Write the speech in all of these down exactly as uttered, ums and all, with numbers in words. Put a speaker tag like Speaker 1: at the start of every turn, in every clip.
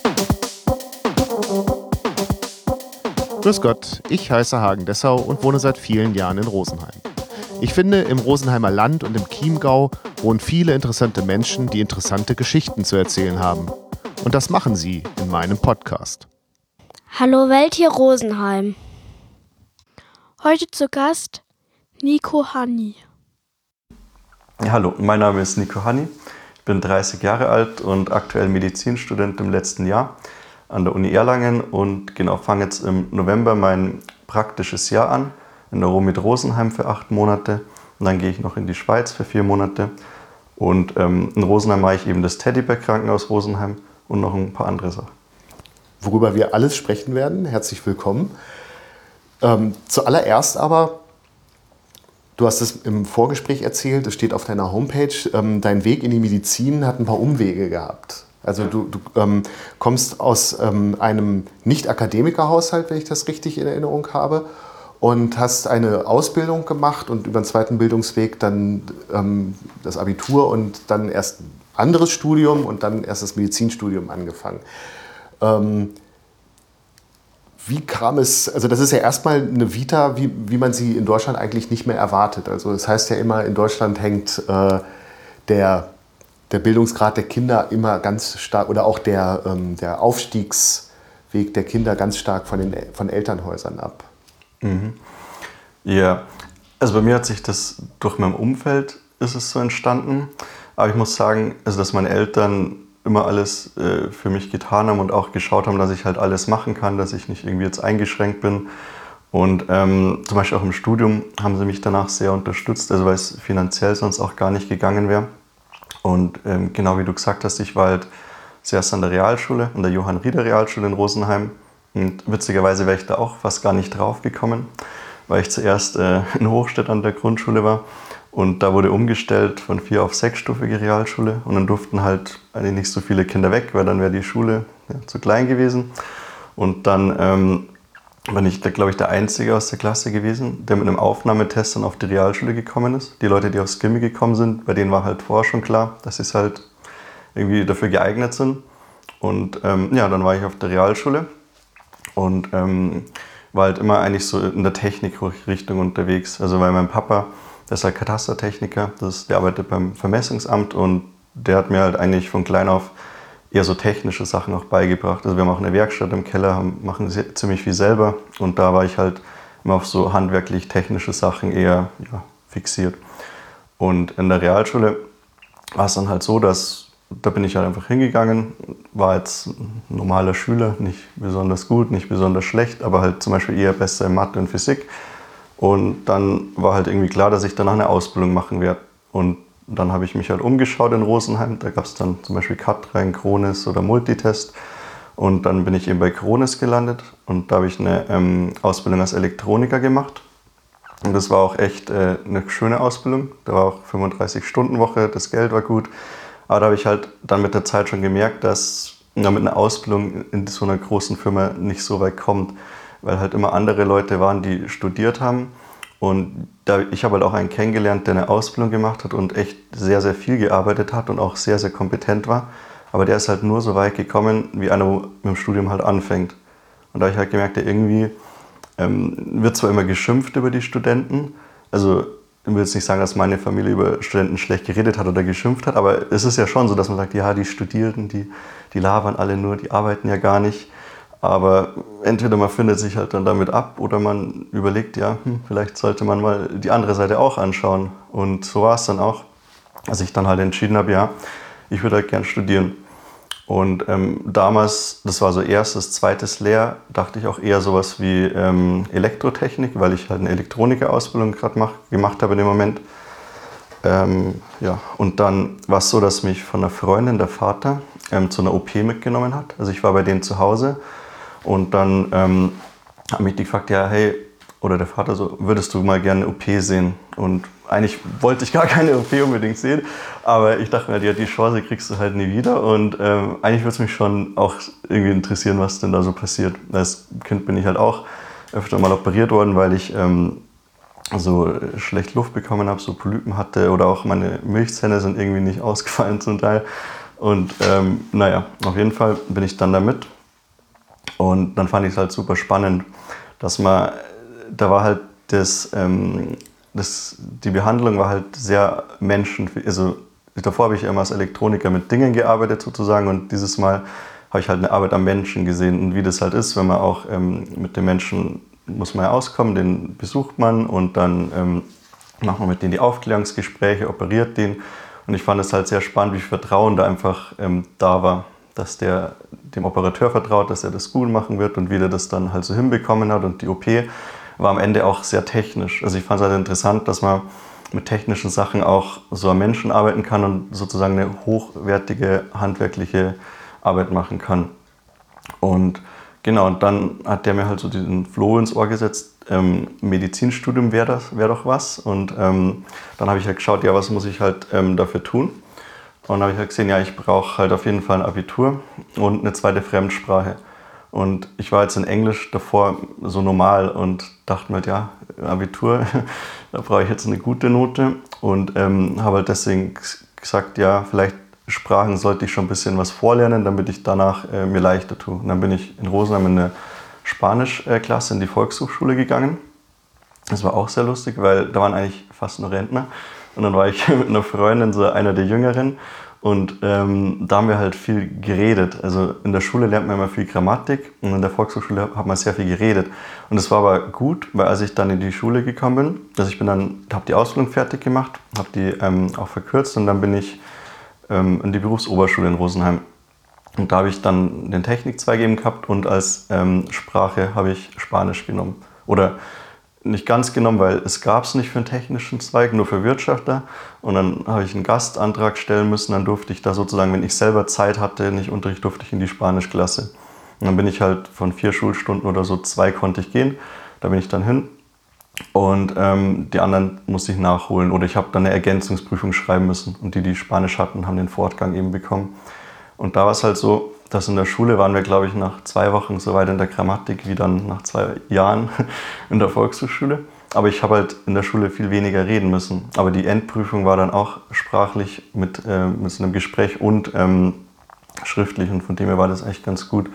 Speaker 1: Grüß Gott, ich heiße Hagen Dessau und wohne seit vielen Jahren in Rosenheim. Ich finde, im Rosenheimer Land und im Chiemgau wohnen viele interessante Menschen, die interessante Geschichten zu erzählen haben. Und das machen sie in meinem Podcast.
Speaker 2: Hallo Welt, hier Rosenheim. Heute zu Gast Nico Hanni.
Speaker 3: Ja, hallo, mein Name ist Nico Hanni. Ich bin dreißig Jahre alt und aktuell Medizinstudent im letzten Jahr an der Uni Erlangen und genau fange jetzt im November mein praktisches Jahr an in der ROMIT Rosenheim für acht Monate und dann gehe ich noch in die Schweiz für vier Monate und ähm, in Rosenheim mache ich eben das Teddybär-Krankenhaus Rosenheim und noch ein paar andere Sachen.
Speaker 1: Worüber wir alles sprechen werden, herzlich willkommen. Ähm, zuallererst aber, du hast es im Vorgespräch erzählt, es steht auf deiner Homepage, ähm, dein Weg in die Medizin hat ein paar Umwege gehabt. Also du, du ähm, kommst aus ähm, einem Nicht-Akademiker-Haushalt, wenn ich das richtig in Erinnerung habe, und hast eine Ausbildung gemacht und über den zweiten Bildungsweg dann ähm, das Abitur und dann erst ein anderes Studium und dann erst das Medizinstudium angefangen. Ähm, wie kam es, also das ist ja erstmal eine Vita, wie, wie man sie in Deutschland eigentlich nicht mehr erwartet. Also das heißt ja immer, in Deutschland hängt äh, der der Bildungsgrad der Kinder immer ganz stark oder auch der, ähm, der Aufstiegsweg der Kinder ganz stark von den von Elternhäusern ab.
Speaker 3: Mhm. Ja, also bei mir hat sich das durch mein Umfeld ist es so entstanden. Aber ich muss sagen, also dass meine Eltern immer alles äh, für mich getan haben und auch geschaut haben, dass ich halt alles machen kann, dass ich nicht irgendwie jetzt eingeschränkt bin. Und ähm, zum Beispiel auch im Studium haben sie mich danach sehr unterstützt, also weil es finanziell sonst auch gar nicht gegangen wäre. Und ähm, genau wie du gesagt hast, ich war halt zuerst an der Realschule, an der Johann-Rieder-Realschule in Rosenheim. Und witzigerweise wäre ich da auch fast gar nicht drauf gekommen, weil ich zuerst äh, in Hochstedt an der Grundschule war. Und da wurde umgestellt von vier- auf sechsstufige Realschule. Und dann durften halt eigentlich nicht so viele Kinder weg, weil dann wäre die Schule ja, zu klein gewesen. Und dann ähm, bin ich, glaube ich, der Einzige aus der Klasse gewesen, der mit einem Aufnahmetest dann auf die Realschule gekommen ist. Die Leute, die aufs Gimmi gekommen sind, bei denen war halt vorher schon klar, dass sie halt irgendwie dafür geeignet sind. Und ähm, ja, dann war ich auf der Realschule und ähm, war halt immer eigentlich so in der Technikrichtung unterwegs. Also weil mein Papa, der ist halt Katastertechniker, das ist, der arbeitet beim Vermessungsamt und der hat mir halt eigentlich von klein auf eher so technische Sachen auch beigebracht. Also wir haben auch eine Werkstatt im Keller, machen sehr, ziemlich viel selber und da war ich halt immer auf so handwerklich-technische Sachen eher ja, fixiert. Und in der Realschule war es dann halt so, dass da bin ich halt einfach hingegangen, war jetzt ein normaler Schüler, nicht besonders gut, nicht besonders schlecht, aber halt zum Beispiel eher besser in Mathe und Physik. Und dann war halt irgendwie klar, dass ich danach eine Ausbildung machen werde. Und dann habe ich mich halt umgeschaut in Rosenheim, da gab es dann zum Beispiel Katrein, Kronis oder Multitest und dann bin ich eben bei Kronis gelandet und da habe ich eine ähm, Ausbildung als Elektroniker gemacht und das war auch echt äh, eine schöne Ausbildung, da war auch fünfunddreißig-Stunden-Woche, das Geld war gut, aber da habe ich halt dann mit der Zeit schon gemerkt, dass man mit einer Ausbildung in so einer großen Firma nicht so weit kommt, weil halt immer andere Leute waren, die studiert haben. Und da, ich habe halt auch einen kennengelernt, der eine Ausbildung gemacht hat und echt sehr, sehr viel gearbeitet hat und auch sehr, sehr kompetent war. Aber der ist halt nur so weit gekommen, wie einer mit dem Studium halt anfängt. Und da habe ich halt gemerkt, der irgendwie ähm, wird zwar immer geschimpft über die Studenten. Also ich will jetzt nicht sagen, dass meine Familie über Studenten schlecht geredet hat oder geschimpft hat, aber es ist ja schon so, dass man sagt, ja, die Studierenden, die, die labern alle nur, die arbeiten ja gar nicht. Aber entweder man findet sich halt dann damit ab oder man überlegt, ja, hm, vielleicht sollte man mal die andere Seite auch anschauen. Und so war es dann auch, als ich dann halt entschieden habe, ja, ich würde halt gern studieren. Und ähm, damals, das war so erstes, zweites Lehr, dachte ich auch eher sowas wie ähm, Elektrotechnik, weil ich halt eine Elektronikerausbildung gerade gemacht habe in dem Moment. Ähm, ja. Und dann war es so, dass mich von einer Freundin der Vater ähm, zu einer O P mitgenommen hat. Also ich war bei denen zu Hause. Und dann ähm, hat mich die gefragt, ja, hey, oder der Vater so, würdest du mal gerne eine O P sehen? Und eigentlich wollte ich gar keine O P unbedingt sehen, aber ich dachte mir, ja, die Chance kriegst du halt nie wieder. Und ähm, eigentlich würde es mich schon auch irgendwie interessieren, was denn da so passiert. Als Kind bin ich halt auch öfter mal operiert worden, weil ich ähm, so schlecht Luft bekommen habe, so Polypen hatte oder auch meine Milchzähne sind irgendwie nicht ausgefallen zum Teil. Und ähm, naja, auf jeden Fall bin ich dann damit. Und dann fand ich es halt super spannend, dass man, da war halt das, ähm, das, die Behandlung war halt sehr Menschen, also davor habe ich immer als Elektroniker mit Dingen gearbeitet sozusagen und dieses Mal habe ich halt eine Arbeit am Menschen gesehen und wie das halt ist, wenn man auch ähm, mit den Menschen muss man ja auskommen, den besucht man und dann ähm, macht man mit denen die Aufklärungsgespräche, operiert den und ich fand es halt sehr spannend, wie viel Vertrauen da einfach ähm, da war, dass der dem Operateur vertraut, dass er das gut machen wird und wie der das dann halt so hinbekommen hat und die O P war am Ende auch sehr technisch. Also ich fand es halt interessant, dass man mit technischen Sachen auch so am Menschen arbeiten kann und sozusagen eine hochwertige handwerkliche Arbeit machen kann. Und genau, und dann hat der mir halt so diesen Floh ins Ohr gesetzt, ähm, Medizinstudium wäre das, wäre doch was. Und ähm, dann habe ich halt geschaut, ja, was muss ich halt ähm, dafür tun? Und dann habe ich halt gesehen, ja, ich brauche halt auf jeden Fall ein Abitur und eine zweite Fremdsprache. Und ich war jetzt in Englisch davor so normal und dachte mir halt, ja, Abitur, da brauche ich jetzt eine gute Note. Und ähm, habe halt deswegen gesagt, ja, vielleicht Sprachen sollte ich schon ein bisschen was vorlernen, damit ich danach äh, mir leichter tue. Und dann bin ich in Rosenheim in eine Spanischklasse in die Volkshochschule gegangen. Das war auch sehr lustig, weil da waren eigentlich fast nur Rentner. Und dann war ich mit einer Freundin, so einer der Jüngeren. Und ähm, da haben wir halt viel geredet. Also in der Schule lernt man immer viel Grammatik und in der Volkshochschule hat man sehr viel geredet. Und das war aber gut, weil als ich dann in die Schule gekommen bin, also ich bin dann, habe die Ausbildung fertig gemacht, habe die ähm, auch verkürzt und dann bin ich ähm, in die Berufsoberschule in Rosenheim. Und da habe ich dann den Technikzweig eben gehabt und als ähm, Sprache habe ich Spanisch genommen. Oder nicht ganz genommen, weil es gab es nicht für einen technischen Zweig, nur für Wirtschaftler. Und dann habe ich einen Gastantrag stellen müssen, dann durfte ich da sozusagen, wenn ich selber Zeit hatte, nicht Unterricht, durfte ich in die Spanischklasse. Und dann bin ich halt von vier Schulstunden oder so, zwei konnte ich gehen, da bin ich dann hin. Und ähm, die anderen musste ich nachholen oder ich habe dann eine Ergänzungsprüfung schreiben müssen. Und die, die Spanisch hatten, haben den Fortgang eben bekommen. Und da war es halt so, dass in der Schule waren wir, glaube ich, nach zwei Wochen so weit in der Grammatik wie dann nach zwei Jahren in der Volkshochschule. Aber ich habe halt in der Schule viel weniger reden müssen. Aber die Endprüfung war dann auch sprachlich mit, äh, mit so einem Gespräch und ähm, schriftlich. Und von dem her war das echt ganz gut.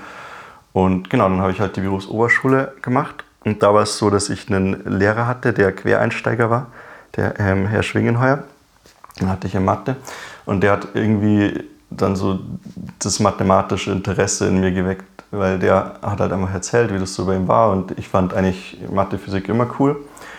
Speaker 3: Und genau, dann habe ich halt die Berufsoberschule gemacht. Und da war es so, dass ich einen Lehrer hatte, der Quereinsteiger war, der ähm, Herr Schwingenheuer. Den hatte ich in Mathe. Und der hat irgendwie dann so das mathematische Interesse in mir geweckt, weil der hat halt einfach erzählt, wie das so bei ihm war und ich fand eigentlich Mathe, Physik immer cool.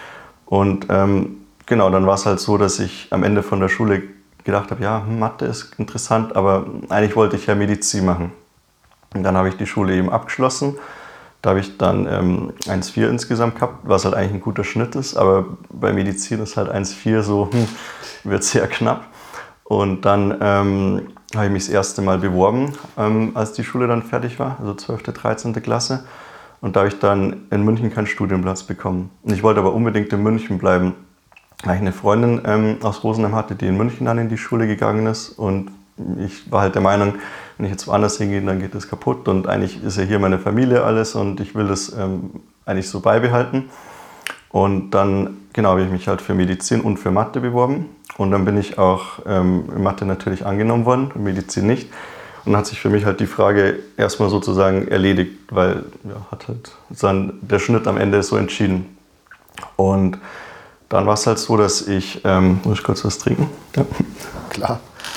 Speaker 3: Und ähm, genau, dann war es halt so, dass ich am Ende von der Schule gedacht habe, ja, Mathe ist interessant, aber eigentlich wollte ich ja Medizin machen. Und dann habe ich die Schule eben abgeschlossen. Da habe ich dann ähm, eins Komma vier insgesamt gehabt, was halt eigentlich ein guter Schnitt ist, aber bei Medizin ist halt eins Komma vier so, hm, wird sehr knapp. Und dann ähm, habe ich mich das erste Mal beworben, ähm, als die Schule dann fertig war, also zwölfte, dreizehnte Klasse. Und da habe ich dann in München keinen Studienplatz bekommen. Und ich wollte aber unbedingt in München bleiben, weil ich eine Freundin ähm, aus Rosenheim hatte, die in München dann in die Schule gegangen ist. Und ich war halt der Meinung, wenn ich jetzt woanders hingehe, dann geht das kaputt. Und eigentlich ist ja hier meine Familie alles und ich will das ähm, eigentlich so beibehalten. Und dann genau, habe ich mich halt für Medizin und für Mathe beworben. Und dann bin ich auch ähm, in Mathe natürlich angenommen worden, in Medizin nicht. Und dann hat sich für mich halt die Frage erstmal sozusagen erledigt, weil ja, hat halt dann der Schnitt am Ende so entschieden. Und dann war es halt so, dass ich, ähm, muss ich kurz was trinken? Ja.
Speaker 1: Klar.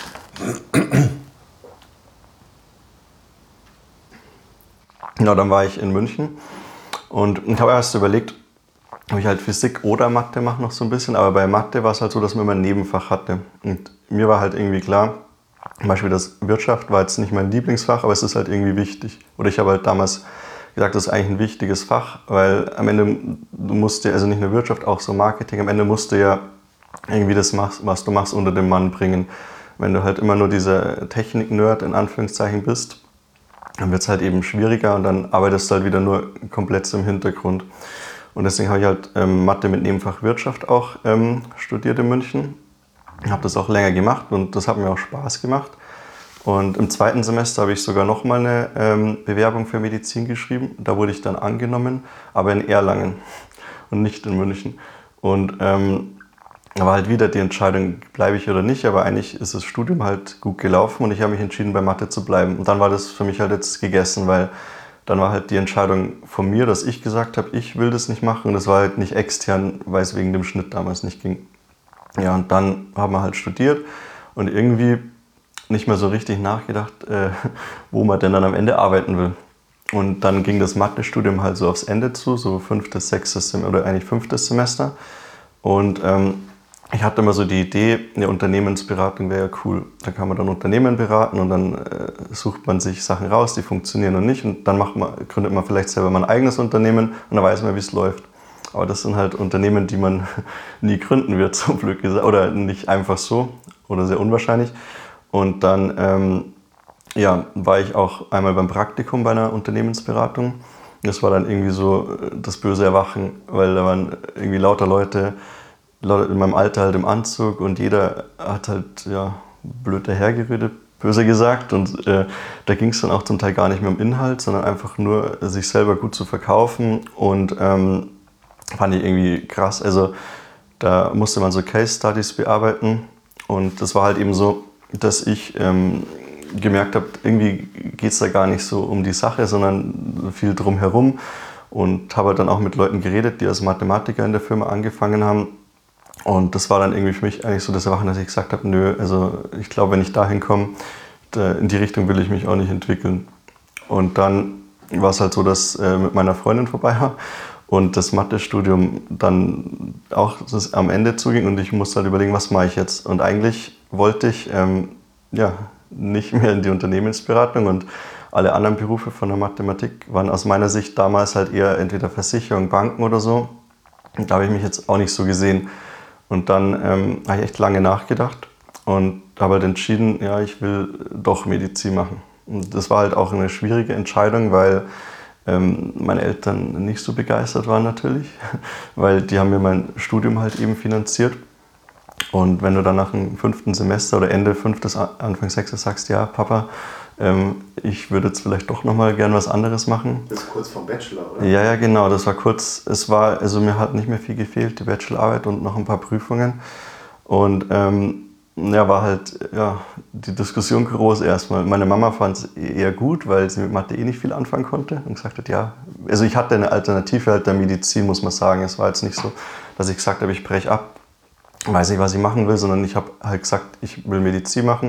Speaker 3: Genau, dann war ich in München und ich habe erst überlegt, ob ich halt Physik oder Mathe mache noch so ein bisschen, aber bei Mathe war es halt so, dass man immer ein Nebenfach hatte. Und mir war halt irgendwie klar, zum Beispiel das Wirtschaft war jetzt nicht mein Lieblingsfach, aber es ist halt irgendwie wichtig. Oder ich habe halt damals gesagt, das ist eigentlich ein wichtiges Fach, weil am Ende, du musst ja, also nicht nur Wirtschaft, auch so Marketing, am Ende musst du ja irgendwie das, machst, was du machst, unter den Mann bringen. Wenn du halt immer nur dieser Technik-Nerd in Anführungszeichen bist, dann wird es halt eben schwieriger und dann arbeitest du halt wieder nur komplett im Hintergrund. Und deswegen habe ich halt ähm, Mathe mit Nebenfach Wirtschaft auch ähm, studiert in München. Habe das auch länger gemacht und das hat mir auch Spaß gemacht. Und im zweiten Semester habe ich sogar nochmal eine ähm, Bewerbung für Medizin geschrieben. Da wurde ich dann angenommen, aber in Erlangen und nicht in München. Und ähm, war halt wieder die Entscheidung, bleibe ich oder nicht, aber eigentlich ist das Studium halt gut gelaufen und ich habe mich entschieden, bei Mathe zu bleiben. Und dann war das für mich halt jetzt gegessen, weil dann war halt die Entscheidung von mir, dass ich gesagt habe, ich will das nicht machen und das war halt nicht extern, weil es wegen dem Schnitt damals nicht ging. Ja, und dann haben wir halt studiert und irgendwie nicht mehr so richtig nachgedacht, äh, wo man denn dann am Ende arbeiten will. Und dann ging das Mathe-Studium halt so aufs Ende zu, so fünftes, sechstes Semester oder eigentlich fünftes Semester. Und ähm, ich hatte immer so die Idee, eine Unternehmensberatung wäre ja cool. Da kann man dann Unternehmen beraten und dann äh, sucht man sich Sachen raus, die funktionieren und nicht. Und dann macht man, gründet man vielleicht selber mal ein eigenes Unternehmen und dann weiß man, wie es läuft. Aber das sind halt Unternehmen, die man nie gründen wird, so blöd gesagt. Oder nicht einfach so oder sehr unwahrscheinlich. Und dann ähm, ja, war ich auch einmal beim Praktikum bei einer Unternehmensberatung. Das war dann irgendwie so das böse Erwachen, weil da waren irgendwie lauter Leute, in meinem Alter halt im Anzug und jeder hat halt ja, blöd dahergeredet, böse gesagt. Und äh, da ging es dann auch zum Teil gar nicht mehr um Inhalt, sondern einfach nur, sich selber gut zu verkaufen. Und ähm, fand ich irgendwie krass. Also da musste man so Case Studies bearbeiten. Und das war halt eben so, dass ich ähm, gemerkt habe, irgendwie geht es da gar nicht so um die Sache, sondern viel drumherum. Und habe halt dann auch mit Leuten geredet, die als Mathematiker in der Firma angefangen haben. Und das war dann irgendwie für mich eigentlich so das Erwachen, dass ich gesagt habe, nö, also ich glaube, wenn ich dahin komme, da, in die Richtung will ich mich auch nicht entwickeln. Und dann war es halt so, dass äh, mit meiner Freundin vorbei war und das Mathestudium dann auch das am Ende zuging und ich musste halt überlegen, was mache ich jetzt. Und eigentlich wollte ich ähm, ja, nicht mehr in die Unternehmensberatung und alle anderen Berufe von der Mathematik waren aus meiner Sicht damals halt eher entweder Versicherung, Banken oder so. Und da habe ich mich jetzt auch nicht so gesehen. Und dann ähm, habe ich echt lange nachgedacht und habe halt entschieden, ja, ich will doch Medizin machen. Und das war halt auch eine schwierige Entscheidung, weil ähm, meine Eltern nicht so begeistert waren natürlich, weil die haben mir mein Studium halt eben finanziert. Und wenn du dann nach dem fünften Semester oder Ende fünftes, Anfang sechstes sagst, ja, Papa, ähm, ich würde jetzt vielleicht doch nochmal gern was anderes machen.
Speaker 1: Das ist kurz vom Bachelor, oder?
Speaker 3: Ja, ja, genau, das war kurz, es war, also mir hat nicht mehr viel gefehlt, die Bachelorarbeit und noch ein paar Prüfungen. Und ähm, ja, war halt ja, die Diskussion groß erstmal. Meine Mama fand es eher gut, weil sie mit Mathe eh nicht viel anfangen konnte und gesagt hat, ja, also ich hatte eine Alternative halt der Medizin, muss man sagen. Es war jetzt nicht so, dass ich gesagt habe, ich breche ab, weiß nicht, was ich machen will, sondern ich habe halt gesagt, ich will Medizin machen.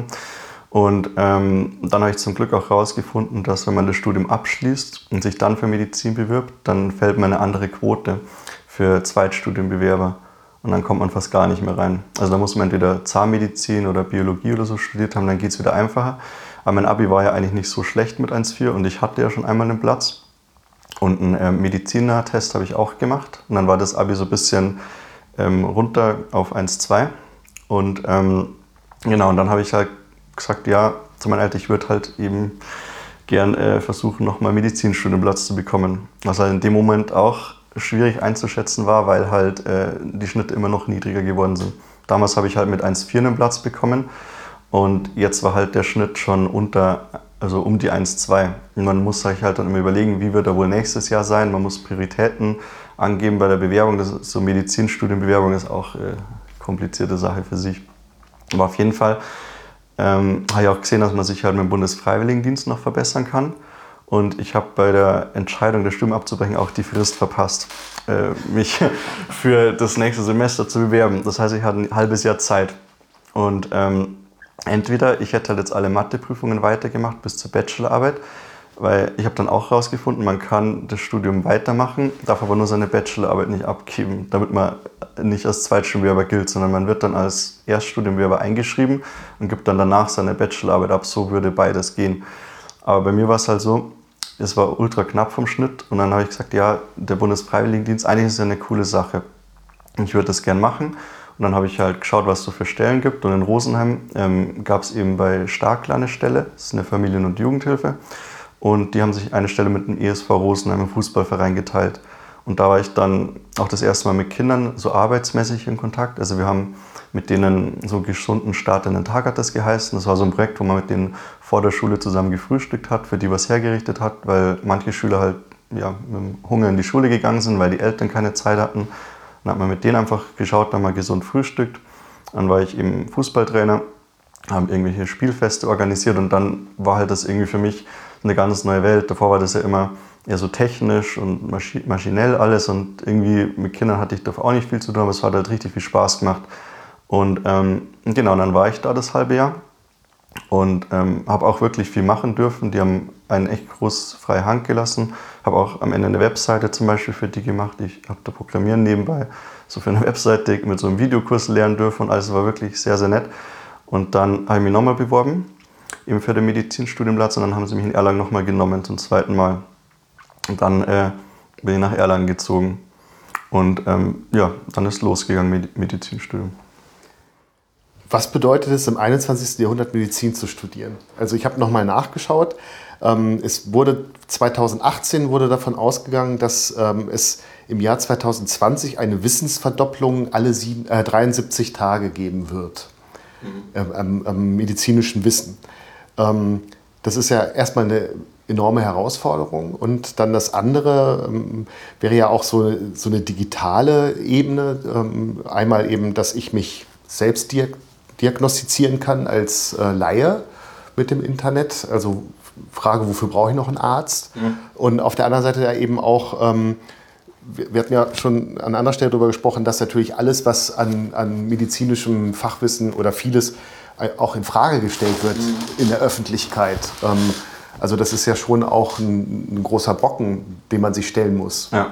Speaker 3: Und ähm, dann habe ich zum Glück auch herausgefunden, dass wenn man das Studium abschließt und sich dann für Medizin bewirbt, dann fällt man eine andere Quote für Zweitstudienbewerber und dann kommt man fast gar nicht mehr rein. Also da muss man entweder Zahnmedizin oder Biologie oder so studiert haben, dann geht es wieder einfacher. Aber mein Abi war ja eigentlich nicht so schlecht mit eins Komma vier und ich hatte ja schon einmal einen Platz. Und einen äh, Medizinertest habe ich auch gemacht und dann war das Abi so ein bisschen ähm, runter auf eins Komma zwei. Und ähm, genau, und dann habe ich halt gesagt, ja, zu meinen Eltern, ich würde halt eben gern äh, versuchen, nochmal Medizinstudienplatz zu bekommen. Was halt in dem Moment auch schwierig einzuschätzen war, weil halt äh, die Schnitte immer noch niedriger geworden sind. Damals habe ich halt mit eins Komma vier einen Platz bekommen und jetzt war halt der Schnitt schon unter, also um die eins Komma zwei. Und man muss sich halt dann immer überlegen, wie wird er wohl nächstes Jahr sein. Man muss Prioritäten angeben bei der Bewerbung. Das ist, so Medizinstudienbewerbung ist auch eine äh, komplizierte Sache für sich. Aber auf jeden Fall Ähm, habe ich auch gesehen, dass man sich halt mit dem Bundesfreiwilligendienst noch verbessern kann. Und ich habe bei der Entscheidung, das Studium abzubrechen, auch die Frist verpasst, äh, mich für das nächste Semester zu bewerben. Das heißt, ich hatte ein halbes Jahr Zeit. Und ähm, entweder ich hätte halt jetzt alle Matheprüfungen weitergemacht bis zur Bachelorarbeit, weil ich habe dann auch herausgefunden, man kann das Studium weitermachen, darf aber nur seine Bachelorarbeit nicht abgeben, damit man nicht als Zweitstudienbewerber gilt, sondern man wird dann als Erststudienbewerber eingeschrieben und gibt dann danach seine Bachelorarbeit ab. So würde beides gehen. Aber bei mir war es halt so, es war ultra knapp vom Schnitt und dann habe ich gesagt, ja, der Bundesfreiwilligendienst, eigentlich ist es ja eine coole Sache. Ich würde das gern machen. Und dann habe ich halt geschaut, was es so für Stellen gibt. Und in Rosenheim ähm, gab es eben bei Starkler eine Stelle, das ist eine Familien- und Jugendhilfe. Und die haben sich eine Stelle mit dem E S V Rosenheim im Fußballverein geteilt. Und da war ich dann auch das erste Mal mit Kindern so arbeitsmäßig in Kontakt. Also wir haben mit denen so gesunden Start in den Tag, hat das geheißen. Das war so ein Projekt, wo man mit denen vor der Schule zusammen gefrühstückt hat, für die was hergerichtet hat, weil manche Schüler halt ja, mit dem Hunger in die Schule gegangen sind, weil die Eltern keine Zeit hatten. Und Dann hat man mit denen einfach geschaut, dann mal gesund frühstückt. Dann war ich eben Fußballtrainer, haben irgendwelche Spielfeste organisiert und dann war halt das irgendwie für mich eine ganz neue Welt. Davor war das ja immer eher so technisch und maschinell alles und irgendwie mit Kindern hatte ich davor auch nicht viel zu tun, aber es hat halt richtig viel Spaß gemacht. Und ähm, genau, dann war ich da das halbe Jahr und ähm, habe auch wirklich viel machen dürfen. Die haben einen echt groß freie Hand gelassen. Habe auch am Ende eine Webseite zum Beispiel für die gemacht. Ich habe da Programmieren nebenbei so für eine Webseite mit so einem Videokurs lernen dürfen und alles war wirklich sehr, sehr nett. Und dann habe ich mich nochmal beworben, eben für den Medizinstudienplatz und dann haben sie mich in Erlangen nochmal genommen zum zweiten Mal. Und dann äh, bin ich nach Erlangen gezogen und ähm, ja, dann ist losgegangen mit Medizinstudium.
Speaker 1: Was bedeutet es, im einundzwanzigsten Jahrhundert Medizin zu studieren? Also ich habe nochmal nachgeschaut. Ähm, es wurde zweitausendachtzehn wurde davon ausgegangen, dass ähm, es im Jahr zweitausendzwanzig eine Wissensverdopplung alle sieben, äh, dreiundsiebzig Tage geben wird. Mhm. Ähm, am, am medizinischen Wissen. Ähm, das ist ja erstmal eine enorme Herausforderung. Und dann das andere ähm, wäre ja auch so, so eine digitale Ebene. Ähm, einmal eben, dass ich mich selbst diag- diagnostizieren kann als äh, Laie mit dem Internet. Also Frage, wofür brauche ich noch einen Arzt? Mhm. Und auf der anderen Seite ja eben auch, ähm, wir, wir hatten ja schon an anderer Stelle darüber gesprochen, dass natürlich alles, was an, an medizinischem Fachwissen oder vieles auch in Frage gestellt wird mhm. in der Öffentlichkeit. Ähm, also das ist ja schon auch ein, ein großer Brocken, den man sich stellen muss.
Speaker 3: Ja.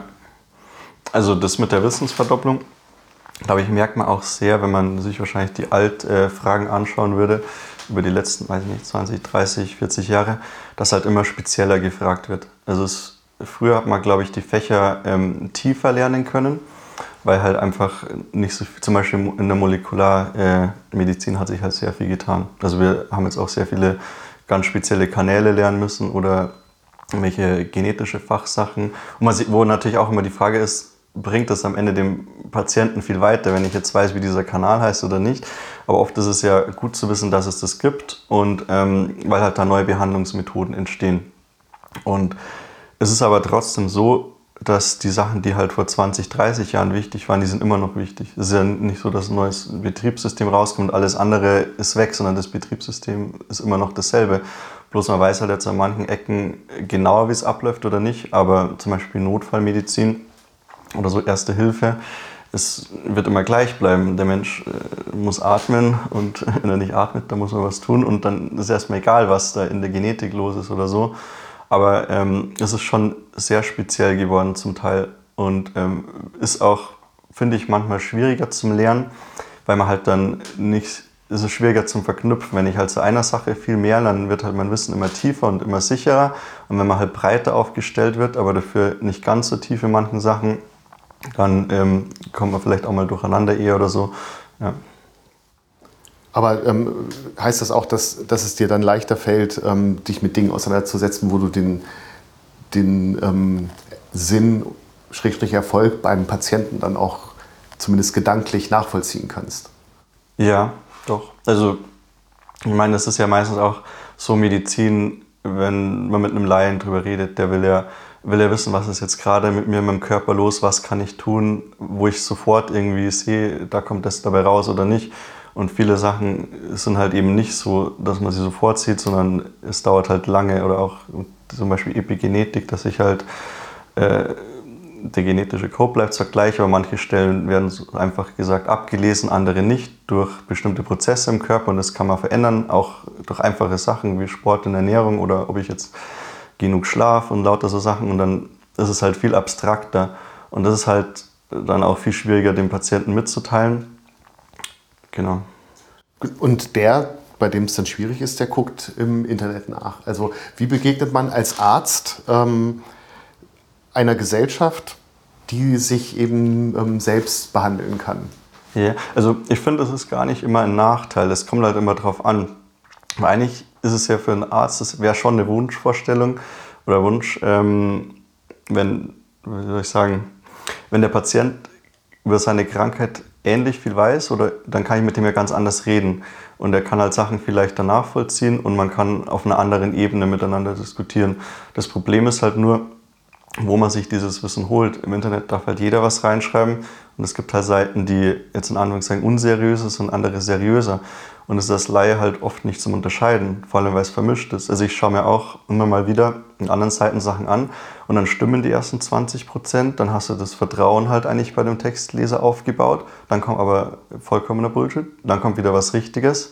Speaker 3: Also das mit der Wissensverdopplung, glaube ich, merkt man auch sehr, wenn man sich wahrscheinlich die Altfragen anschauen würde, über die letzten, weiß ich nicht, zwanzig, dreißig, vierzig Jahre, dass halt immer spezieller gefragt wird. Also es, früher hat man, glaube ich, die Fächer ähm, tiefer lernen können, weil halt einfach nicht so viel, zum Beispiel in der Molekularmedizin äh, hat sich halt sehr viel getan. Also wir haben jetzt auch sehr viele ganz spezielle Kanäle lernen müssen oder irgendwelche genetische Fachsachen. Und man sieht, wo natürlich auch immer die Frage ist, bringt das am Ende dem Patienten viel weiter, wenn ich jetzt weiß, wie dieser Kanal heißt oder nicht. Aber oft ist es ja gut zu wissen, dass es das gibt und ähm, weil halt da neue Behandlungsmethoden entstehen. Und es ist aber trotzdem so, dass die Sachen, die halt vor zwanzig, dreißig Jahren wichtig waren, die sind immer noch wichtig. Es ist ja nicht so, dass ein neues Betriebssystem rauskommt und alles andere ist weg, sondern das Betriebssystem ist immer noch dasselbe. Bloß man weiß halt jetzt an manchen Ecken genauer, wie es abläuft oder nicht, aber zum Beispiel Notfallmedizin oder so Erste Hilfe, es wird immer gleich bleiben. Der Mensch äh, muss atmen und wenn er nicht atmet, dann muss man was tun und dann ist erstmal egal, was da in der Genetik los ist oder so. Aber ähm, es ist schon sehr speziell geworden zum Teil und ähm, ist auch, finde ich, manchmal schwieriger zum Lernen, weil man halt dann nicht, es ist schwieriger zum Verknüpfen. Wenn ich halt zu einer Sache viel mehr, dann wird halt mein Wissen immer tiefer und immer sicherer. Und wenn man halt breiter aufgestellt wird, aber dafür nicht ganz so tief in manchen Sachen, dann ähm, kommt man vielleicht auch mal durcheinander eher oder so. Ja.
Speaker 1: Aber ähm, heißt das auch, dass, dass es dir dann leichter fällt, ähm, dich mit Dingen auseinanderzusetzen, wo du den, den ähm, Sinn, Schrägstrich Erfolg beim Patienten dann auch zumindest gedanklich nachvollziehen kannst?
Speaker 3: Ja, doch. Also ich meine, das ist ja meistens auch so Medizin, wenn man mit einem Laien drüber redet, der will ja, will ja wissen, was ist jetzt gerade mit mir, mit dem Körper los, was kann ich tun, wo ich sofort irgendwie sehe, da kommt das dabei raus oder nicht. Und viele Sachen sind halt eben nicht so, dass man sie sofort sieht, sondern es dauert halt lange. Oder auch zum Beispiel Epigenetik, dass sich halt äh, der genetische Code bleibt zwar gleich, aber manche Stellen werden einfach gesagt abgelesen, andere nicht durch bestimmte Prozesse im Körper. Und das kann man verändern, auch durch einfache Sachen wie Sport und Ernährung oder ob ich jetzt genug Schlaf und lauter so Sachen. Und dann ist es halt viel abstrakter. Und das ist halt dann auch viel schwieriger, dem Patienten mitzuteilen. Genau.
Speaker 1: Und der, bei dem es dann schwierig ist, der guckt im Internet nach. Also wie begegnet man als Arzt ähm, einer Gesellschaft, die sich eben ähm, selbst behandeln kann?
Speaker 3: Ja, also ich finde, das ist gar nicht immer ein Nachteil. Das kommt halt immer drauf an. Weil eigentlich ist es ja für einen Arzt, das wäre schon eine Wunschvorstellung oder Wunsch, ähm, wenn, wie soll ich sagen, wenn der Patient über seine Krankheit ähnlich viel weiß, oder dann kann ich mit dem ja ganz anders reden. Und er kann halt Sachen vielleicht dann nachvollziehen und man kann auf einer anderen Ebene miteinander diskutieren. Das Problem ist halt nur, wo man sich dieses Wissen holt. Im Internet darf halt jeder was reinschreiben und es gibt halt Seiten, die jetzt in Anführungszeichen unseriös ist und andere seriöser. Und es ist als Laie halt oft nicht zum Unterscheiden, vor allem weil es vermischt ist. Also ich schaue mir auch immer mal wieder in anderen Seiten Sachen an und dann stimmen die ersten zwanzig Prozent, dann hast du das Vertrauen halt eigentlich bei dem Textleser aufgebaut, dann kommt aber vollkommener Bullshit, dann kommt wieder was Richtiges.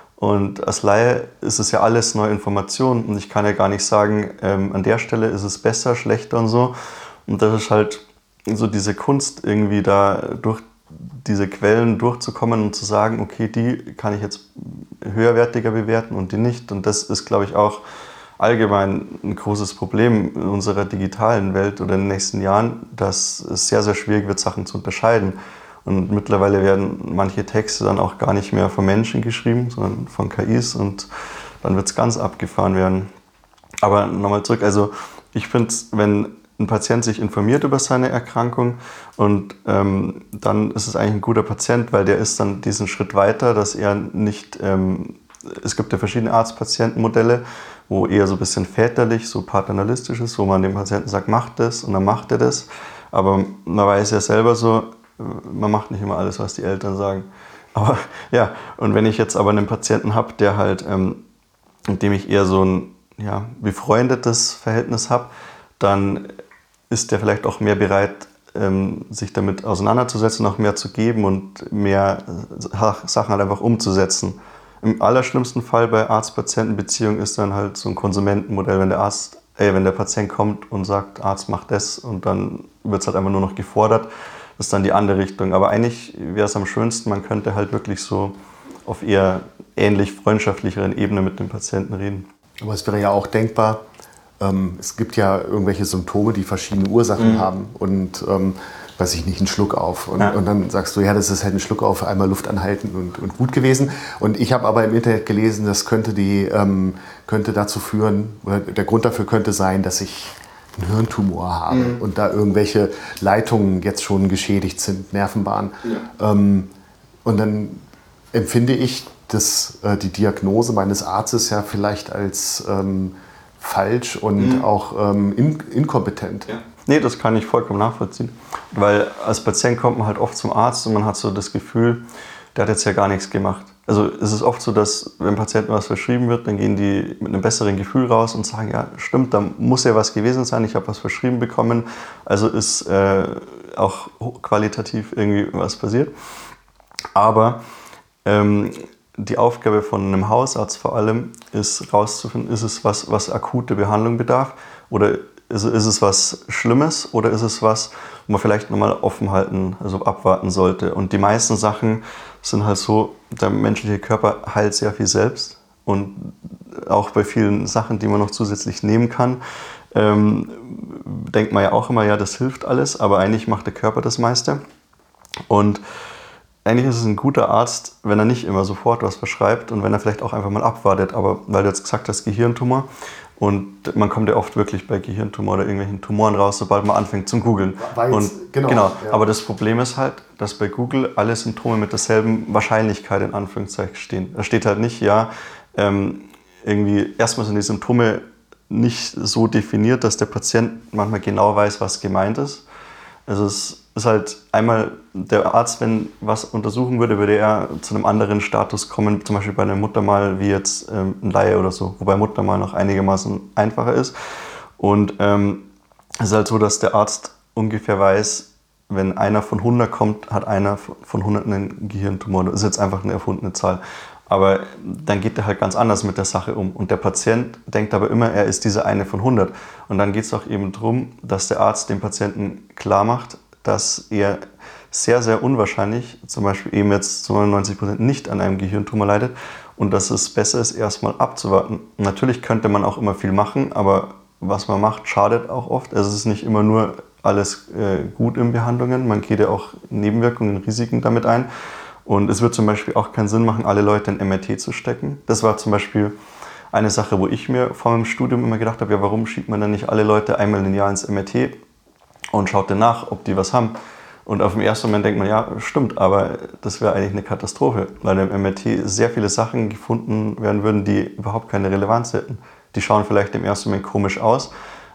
Speaker 3: Und als Laie ist es ja alles neue Information und ich kann ja gar nicht sagen, ähm, an der Stelle ist es besser, schlechter und so. Und das ist halt so diese Kunst, irgendwie da durch diese Quellen durchzukommen und zu sagen, okay, die kann ich jetzt höherwertiger bewerten und die nicht. Und das ist, glaube ich, auch allgemein ein großes Problem in unserer digitalen Welt oder in den nächsten Jahren, dass es sehr, sehr schwierig wird, Sachen zu unterscheiden. Und mittlerweile werden manche Texte dann auch gar nicht mehr von Menschen geschrieben, sondern von K Is und dann wird es ganz abgefahren werden. Aber nochmal zurück, also ich finde, wenn ein Patient sich informiert über seine Erkrankung und ähm, dann ist es eigentlich ein guter Patient, weil der ist dann diesen Schritt weiter, dass er nicht, ähm, es gibt ja verschiedene Arzt-Patienten-Modelle, wo eher so ein bisschen väterlich, so paternalistisch ist, wo man dem Patienten sagt, mach das und dann macht er das. Aber man weiß ja selber so, man macht nicht immer alles, was die Eltern sagen. Aber ja, und wenn ich jetzt aber einen Patienten habe, der halt, ähm, mit dem ich eher so ein ja, befreundetes Verhältnis habe, dann ist der vielleicht auch mehr bereit, ähm, sich damit auseinanderzusetzen, auch mehr zu geben und mehr äh, Sachen halt einfach umzusetzen. Im allerschlimmsten Fall bei Arzt-Patienten-Beziehung ist dann halt so ein Konsumentenmodell, wenn der Arzt, ey, wenn der Patient kommt und sagt, Arzt macht das und dann wird es halt einfach nur noch gefordert. Das ist dann die andere Richtung. Aber eigentlich wäre es am schönsten, man könnte halt wirklich so auf eher ähnlich freundschaftlicheren Ebene mit dem Patienten reden.
Speaker 1: Aber es wäre ja auch denkbar, ähm, es gibt ja irgendwelche Symptome, die verschiedene Ursachen mhm. haben und ähm, weiß ich nicht, einen Schluck auf. Und, ja. und dann sagst du, ja, das ist halt ein Schluck auf, einmal Luft anhalten und, und gut gewesen. Und ich habe aber im Internet gelesen, das könnte, die, ähm, könnte dazu führen, oder der Grund dafür könnte sein, dass ich einen Hirntumor habe mhm. und da irgendwelche Leitungen jetzt schon geschädigt sind, Nervenbahnen. Ja. Ähm, und dann empfinde ich das, äh, die Diagnose meines Arztes ja vielleicht als ähm, falsch und mhm. auch ähm, in, inkompetent.
Speaker 3: Ja. Nee, das kann ich vollkommen nachvollziehen. Weil als Patient kommt man halt oft zum Arzt und man hat so das Gefühl, der hat jetzt ja gar nichts gemacht. Also es ist oft so, dass wenn Patienten was verschrieben wird, dann gehen die mit einem besseren Gefühl raus und sagen, ja stimmt, da muss ja was gewesen sein, ich habe was verschrieben bekommen, also ist äh, auch qualitativ irgendwie was passiert. Aber ähm, die Aufgabe von einem Hausarzt vor allem ist rauszufinden, ist es was, was akute Behandlung bedarf oder ist, ist es was Schlimmes oder ist es was, wo man vielleicht nochmal offen halten, also abwarten sollte. Und die meisten Sachen sind halt so, der menschliche Körper heilt sehr viel selbst und auch bei vielen Sachen, die man noch zusätzlich nehmen kann, ähm, denkt man ja auch immer, ja, das hilft alles, aber eigentlich macht der Körper das meiste. Und eigentlich ist es ein guter Arzt, wenn er nicht immer sofort was verschreibt und wenn er vielleicht auch einfach mal abwartet. Aber weil du jetzt gesagt hast, Gehirntumor, und man kommt ja oft wirklich bei Gehirntumor oder irgendwelchen Tumoren raus, sobald man anfängt zum Googeln. Und genau, genau. Ja. Aber das Problem ist halt, dass bei Google alle Symptome mit derselben Wahrscheinlichkeit in Anführungszeichen stehen. Da steht halt nicht, ja, ähm, irgendwie erstmal sind die Symptome nicht so definiert, dass der Patient manchmal genau weiß, was gemeint ist. Also es ist halt einmal der Arzt, wenn was untersuchen würde, würde er zu einem anderen Status kommen, zum Beispiel bei einem Muttermal wie jetzt ähm, ein Laie oder so, wobei Muttermal noch einigermaßen einfacher ist. Und ähm, es ist halt so, dass der Arzt ungefähr weiß, wenn einer von hundert kommt, hat einer von hundert einen Gehirntumor. Das ist jetzt einfach eine erfundene Zahl. Aber dann geht er halt ganz anders mit der Sache um. Und der Patient denkt aber immer, er ist dieser eine von hundert. Und dann geht es auch eben darum, dass der Arzt dem Patienten klar macht, dass er sehr, sehr unwahrscheinlich, zum Beispiel eben jetzt zu neunundneunzig Prozent nicht an einem Gehirntumor leidet und dass es besser ist, erstmal abzuwarten. Natürlich könnte man auch immer viel machen, aber was man macht, schadet auch oft. Also es ist nicht immer nur alles äh, gut in Behandlungen, man geht ja auch Nebenwirkungen, Risiken damit ein. Und es wird zum Beispiel auch keinen Sinn machen, alle Leute in M R T zu stecken. Das war zum Beispiel eine Sache, wo ich mir vor meinem Studium immer gedacht habe, ja, warum schiebt man dann nicht alle Leute einmal im Jahr ins M R T und schaut dann nach, ob die was haben. Und auf den ersten Moment denkt man, ja, stimmt, aber das wäre eigentlich eine Katastrophe, weil im M R T sehr viele Sachen gefunden werden würden, die überhaupt keine Relevanz hätten. Die schauen vielleicht im ersten Moment komisch aus,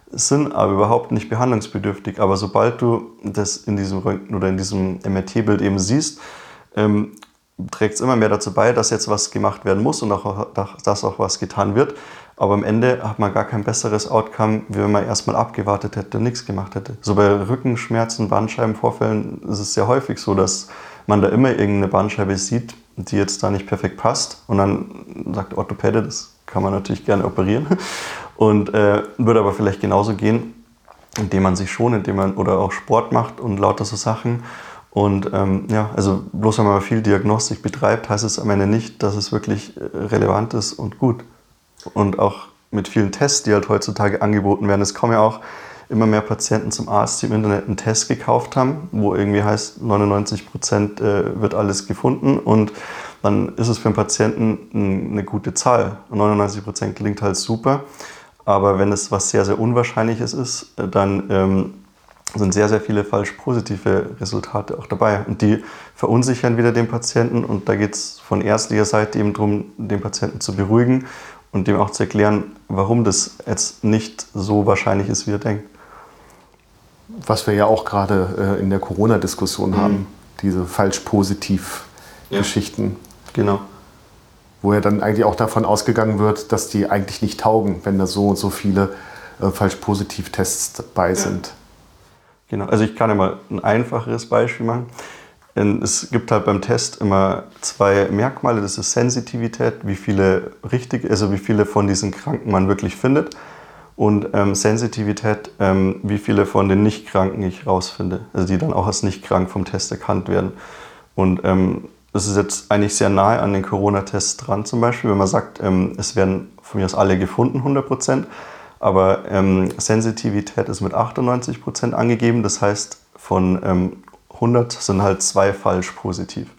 Speaker 3: sind aber überhaupt nicht behandlungsbedürftig. Aber sobald du das in diesem Röntgen oder in diesem M R T-Bild eben siehst, ähm, trägt es immer mehr dazu bei, dass jetzt was gemacht werden muss und auch, dass auch was getan wird. Aber am Ende hat man gar kein besseres Outcome, wie wenn man erstmal abgewartet hätte und nichts gemacht hätte. So bei Rückenschmerzen, Bandscheibenvorfällen ist es sehr häufig so, dass man da immer irgendeine Bandscheibe sieht, die jetzt da nicht perfekt passt. Und dann sagt Orthopäde, das kann man natürlich gerne operieren. Und äh, würde aber vielleicht genauso gehen, indem man sich schont, indem man oder auch Sport macht und lauter so Sachen. Und ähm, ja, also bloß wenn man viel Diagnostik betreibt, heißt es am Ende nicht, dass es wirklich relevant ist und gut. Und auch mit vielen Tests, die halt heutzutage angeboten werden. Es kommen ja auch immer mehr Patienten zum Arzt, die im Internet einen Test gekauft haben, wo irgendwie heißt, neunundneunzig Prozent äh, wird alles gefunden. Und dann ist es für einen Patienten eine gute Zahl. neunundneunzig Prozent klingt halt super. Aber wenn es was sehr, sehr Unwahrscheinliches ist, dann ähm, sind sehr, sehr viele falsch positive Resultate auch dabei. Und die verunsichern wieder den Patienten. Und da geht es von ärztlicher Seite eben darum, den Patienten zu beruhigen und dem auch zu erklären, warum das jetzt nicht so wahrscheinlich ist, wie er denkt.
Speaker 1: Was wir ja auch gerade äh, in der Corona-Diskussion mhm. haben, diese falsch-positiv-Geschichten.
Speaker 3: Ja. Genau.
Speaker 1: Wo ja dann eigentlich auch davon ausgegangen wird, dass die eigentlich nicht taugen, wenn da so und so viele äh, falsch-positiv-Tests dabei sind.
Speaker 3: Genau, also ich kann ja mal ein einfacheres Beispiel machen. Es gibt halt beim Test immer zwei Merkmale, das ist Sensitivität, wie viele richtig, also wie viele von diesen Kranken man wirklich findet, und ähm, Sensitivität, ähm, wie viele von den Nicht-Kranken ich rausfinde, also die dann auch als nicht krank vom Test erkannt werden. Und ähm, das ist jetzt eigentlich sehr nahe an den Corona-Tests dran zum Beispiel, wenn man sagt, ähm, es werden von mir aus alle gefunden, hundert Prozent, aber ähm, Sensitivität ist mit achtundneunzig Prozent angegeben, das heißt von ähm, hundert sind halt zwei falsch positiv.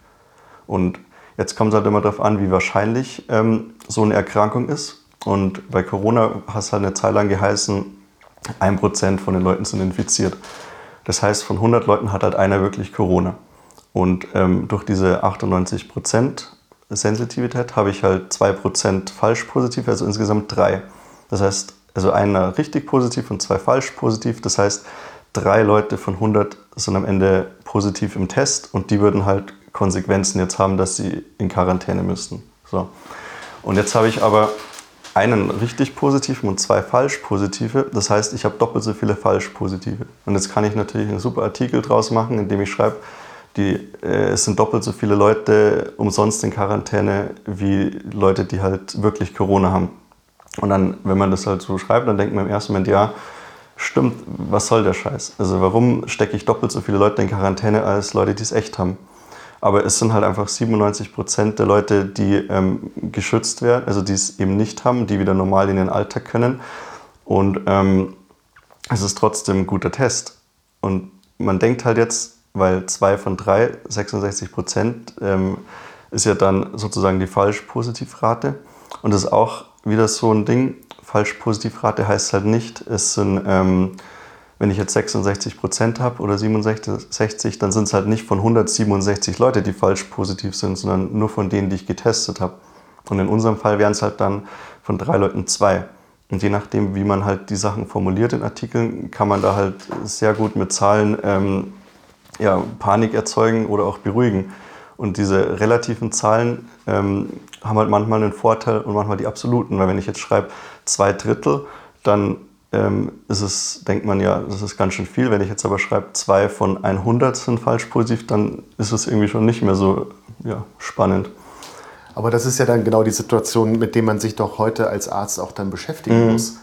Speaker 3: Und jetzt kommt es halt immer darauf an, wie wahrscheinlich ähm, so eine Erkrankung ist. Und bei Corona hat es halt eine Zeit lang geheißen, ein Prozent von den Leuten sind infiziert. Das heißt, von hundert Leuten hat halt einer wirklich Corona. Und ähm, durch diese achtundneunzig Prozent Sensitivität habe ich halt zwei Prozent falsch positiv, also insgesamt drei. Das heißt, also einer richtig positiv und zwei falsch positiv. Das heißt, drei Leute von hundert sind am Ende positiv im Test und die würden halt Konsequenzen jetzt haben, dass sie in Quarantäne müssten. So. Und jetzt habe ich aber einen richtig positiven und zwei falsch positive. Das heißt, ich habe doppelt so viele falsch positive. Und jetzt kann ich natürlich einen super Artikel draus machen, in dem ich schreibe, die, äh, es sind doppelt so viele Leute umsonst in Quarantäne wie Leute, die halt wirklich Corona haben. Und dann, wenn man das halt so schreibt, dann denkt man im ersten Moment, ja, stimmt, was soll der Scheiß? Also warum stecke ich doppelt so viele Leute in Quarantäne als Leute, die es echt haben? Aber es sind halt einfach siebenundneunzig Prozent der Leute, die ähm, geschützt werden, also die es eben nicht haben, die wieder normal in den Alltag können. Und ähm, es ist trotzdem ein guter Test. Und man denkt halt jetzt, weil zwei von drei, sechsundsechzig Prozent, ähm, ist ja dann sozusagen die Falsch-Positiv-Rate. Und das ist auch wieder so ein Ding. Falsch-Positiv-Rate heißt halt nicht, es sind, ähm, wenn ich jetzt sechsundsechzig Prozent habe oder siebenundsechzig, dann sind es halt nicht von hundertsiebenundsechzig Leute, die falsch-positiv sind, sondern nur von denen, die ich getestet habe. Und in unserem Fall wären es halt dann von drei Leuten zwei. Und je nachdem, wie man halt die Sachen formuliert in Artikeln, kann man da halt sehr gut mit Zahlen ähm, ja, Panik erzeugen oder auch beruhigen. Und diese relativen Zahlen ähm, haben halt manchmal einen Vorteil und manchmal die absoluten. Weil wenn ich jetzt schreibe zwei Drittel, dann ähm, ist es, denkt man ja, das ist ganz schön viel. Wenn ich jetzt aber schreibe, zwei von hundert sind falsch positiv, dann ist es irgendwie schon nicht mehr so ja, spannend.
Speaker 1: Aber das ist ja dann genau die Situation, mit der man sich doch heute als Arzt auch dann beschäftigen mhm. muss.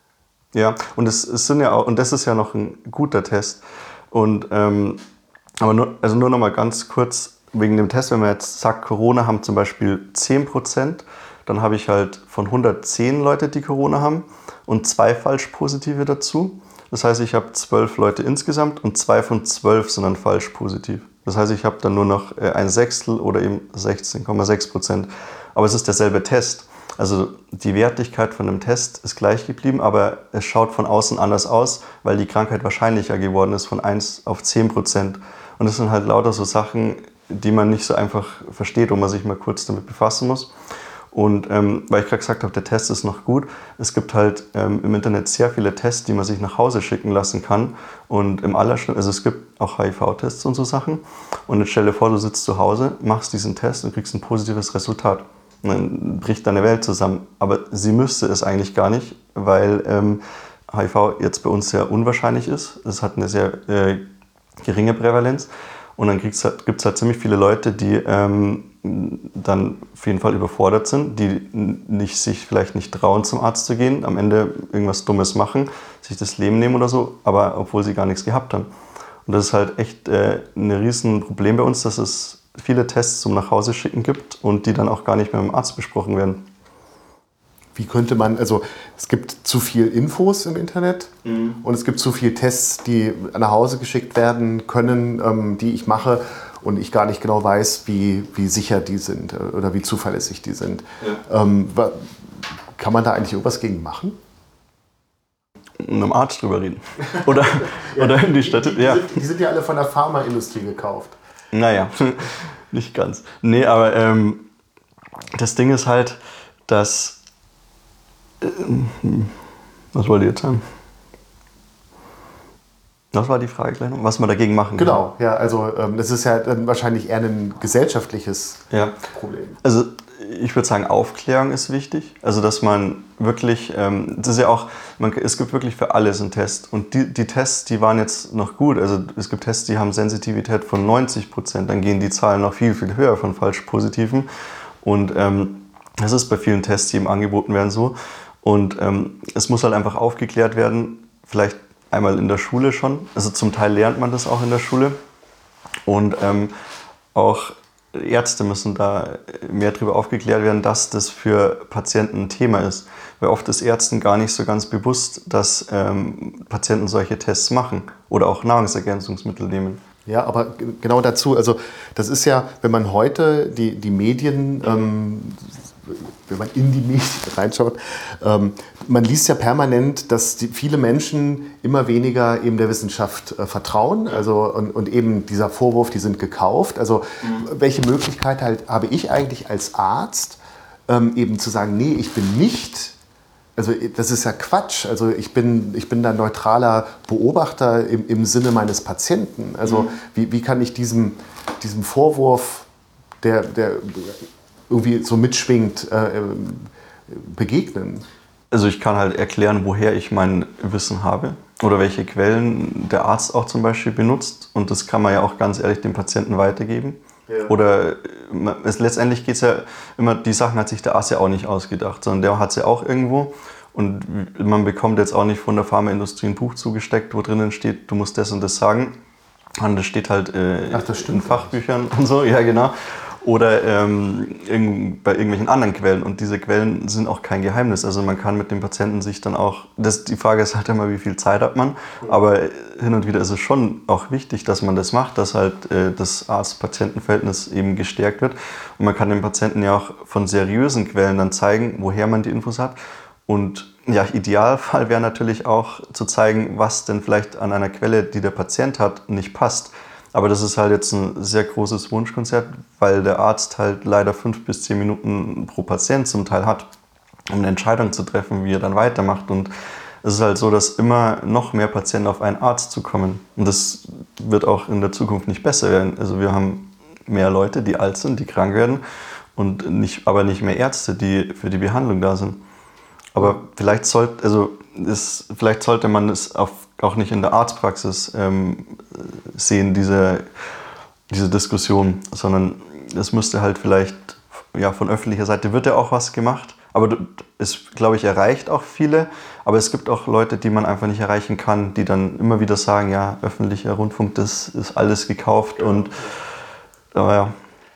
Speaker 3: Ja, und es, es sind ja auch, und das ist ja noch ein guter Test. Und ähm, aber nur, also nur noch mal ganz kurz wegen dem Test, wenn man jetzt sagt, Corona haben zum Beispiel zehn Prozent, dann habe ich halt von hundertzehn Leute, die Corona haben und zwei falsch positive dazu. Das heißt, ich habe zwölf Leute insgesamt und zwei von zwölf sind dann falsch positiv. Das heißt, ich habe dann nur noch ein Sechstel oder eben sechzehn Komma sechs Prozent. Aber es ist derselbe Test. Also die Wertigkeit von dem Test ist gleich geblieben, aber es schaut von außen anders aus, weil die Krankheit wahrscheinlicher geworden ist von eins auf zehn Prozent. Und das sind halt lauter so Sachen, die man nicht so einfach versteht, wo man sich mal kurz damit befassen muss. Und ähm, weil ich gerade gesagt habe, der Test ist noch gut, es gibt halt ähm, im Internet sehr viele Tests, die man sich nach Hause schicken lassen kann. Und im Allerschlimmsten, also es gibt auch H I V-Tests und so Sachen. Und jetzt stell dir vor, du sitzt zu Hause, machst diesen Test und kriegst ein positives Resultat. Und dann bricht deine Welt zusammen. Aber sie müsste es eigentlich gar nicht, weil ähm, H I V jetzt bei uns sehr unwahrscheinlich ist. Es hat eine sehr äh, geringe Prävalenz. Und dann gibt es halt ziemlich viele Leute, die ähm, dann auf jeden Fall überfordert sind, die nicht, sich vielleicht nicht trauen, zum Arzt zu gehen, am Ende irgendwas Dummes machen, sich das Leben nehmen oder so, aber obwohl sie gar nichts gehabt haben. Und das ist halt echt äh, ein riesen Problem bei uns, dass es viele Tests zum Nachhauseschicken gibt und die dann auch gar nicht mehr mit dem Arzt besprochen werden.
Speaker 1: Wie könnte man, also es gibt zu viel Infos im Internet mhm. und es gibt zu viele Tests, die nach Hause geschickt werden können, ähm, die ich mache und ich gar nicht genau weiß, wie, wie sicher die sind oder wie zuverlässig die sind. Ja. Ähm, kann man da eigentlich irgendwas gegen machen?
Speaker 3: Mit einem Arzt drüber reden. Oder, ja. oder in die Stadt.
Speaker 1: Die, die,
Speaker 3: ja.
Speaker 1: sind, die sind ja alle von der Pharmaindustrie gekauft.
Speaker 3: Naja, nicht ganz. Nee, aber ähm, das Ding ist halt, dass was wollt ihr jetzt sagen? Was war die Frage gleich noch? Was man dagegen machen kann?
Speaker 1: Genau, ja, also ähm, das ist ja dann wahrscheinlich eher ein gesellschaftliches
Speaker 3: ja.
Speaker 1: Problem.
Speaker 3: Also ich würde sagen, Aufklärung ist wichtig. Also dass man wirklich, ähm, das ist ja auch, man, es gibt wirklich für alles einen Test. Und die, die Tests, die waren jetzt noch gut. Also es gibt Tests, die haben Sensitivität von neunzig Prozent. Dann gehen die Zahlen noch viel, viel höher von falsch-positiven. Und ähm, das ist bei vielen Tests, die eben angeboten werden, so. Und ähm, es muss halt einfach aufgeklärt werden, vielleicht einmal in der Schule schon. Also zum Teil lernt man das auch in der Schule. Und ähm, auch Ärzte müssen da mehr darüber aufgeklärt werden, dass das für Patienten ein Thema ist. Weil oft ist Ärzten gar nicht so ganz bewusst, dass ähm, Patienten solche Tests machen oder auch Nahrungsergänzungsmittel nehmen.
Speaker 1: Ja, aber genau dazu, also das ist ja, wenn man heute die, die Medien, ähm, wenn man in die Medien reinschaut, ähm, man liest ja permanent, dass die, viele Menschen immer weniger eben der Wissenschaft äh, vertrauen, also und, und eben dieser Vorwurf, die sind gekauft. Also mhm. welche Möglichkeit halt habe ich eigentlich als Arzt, ähm, eben zu sagen, nee, ich bin nicht. Also das ist ja Quatsch. Also ich bin, ich bin da neutraler Beobachter im, im Sinne meines Patienten. Also mhm. wie, wie kann ich diesem, diesem Vorwurf, der, der irgendwie so mitschwingt, äh, begegnen?
Speaker 3: Also ich kann halt erklären, woher ich mein Wissen habe oder welche Quellen der Arzt auch zum Beispiel benutzt. Und das kann man ja auch ganz ehrlich dem Patienten weitergeben. Ja. Oder es, letztendlich geht es ja immer, die Sachen hat sich der Arzt ja auch nicht ausgedacht, sondern der hat sie ja auch irgendwo. Und man bekommt jetzt auch nicht von der Pharmaindustrie ein Buch zugesteckt, wo drinnen steht, du musst das und das sagen. Und das steht halt äh,
Speaker 1: Ach, das
Speaker 3: in Fachbüchern und so, ja genau. Oder ähm, in, bei irgendwelchen anderen Quellen. Und diese Quellen sind auch kein Geheimnis. Also man kann mit dem Patienten sich dann auch, das, die Frage ist halt immer, wie viel Zeit hat man. Aber hin und wieder ist es schon auch wichtig, dass man das macht, dass halt äh, das Arzt-Patienten-Verhältnis eben gestärkt wird. Und man kann dem Patienten ja auch von seriösen Quellen dann zeigen, woher man die Infos hat. Und ja, Idealfall wäre natürlich auch zu zeigen, was denn vielleicht an einer Quelle, die der Patient hat, nicht passt. Aber das ist halt jetzt ein sehr großes Wunschkonzert, weil der Arzt halt leider fünf bis zehn Minuten pro Patient zum Teil hat, um eine Entscheidung zu treffen, wie er dann weitermacht. Und es ist halt so, dass immer noch mehr Patienten auf einen Arzt zukommen. Und das wird auch in der Zukunft nicht besser werden. Also wir haben mehr Leute, die alt sind, die krank werden, und nicht, aber nicht mehr Ärzte, die für die Behandlung da sind. Aber vielleicht sollte, also ist, vielleicht sollte man es auf, auch nicht in der Arztpraxis ähm, sehen, diese, diese Diskussion, sondern es müsste halt vielleicht, ja, von öffentlicher Seite wird ja auch was gemacht, aber es, glaube ich, erreicht auch viele, aber es gibt auch Leute, die man einfach nicht erreichen kann, die dann immer wieder sagen, ja, öffentlicher Rundfunk, das ist alles gekauft, ja. Und aber ja.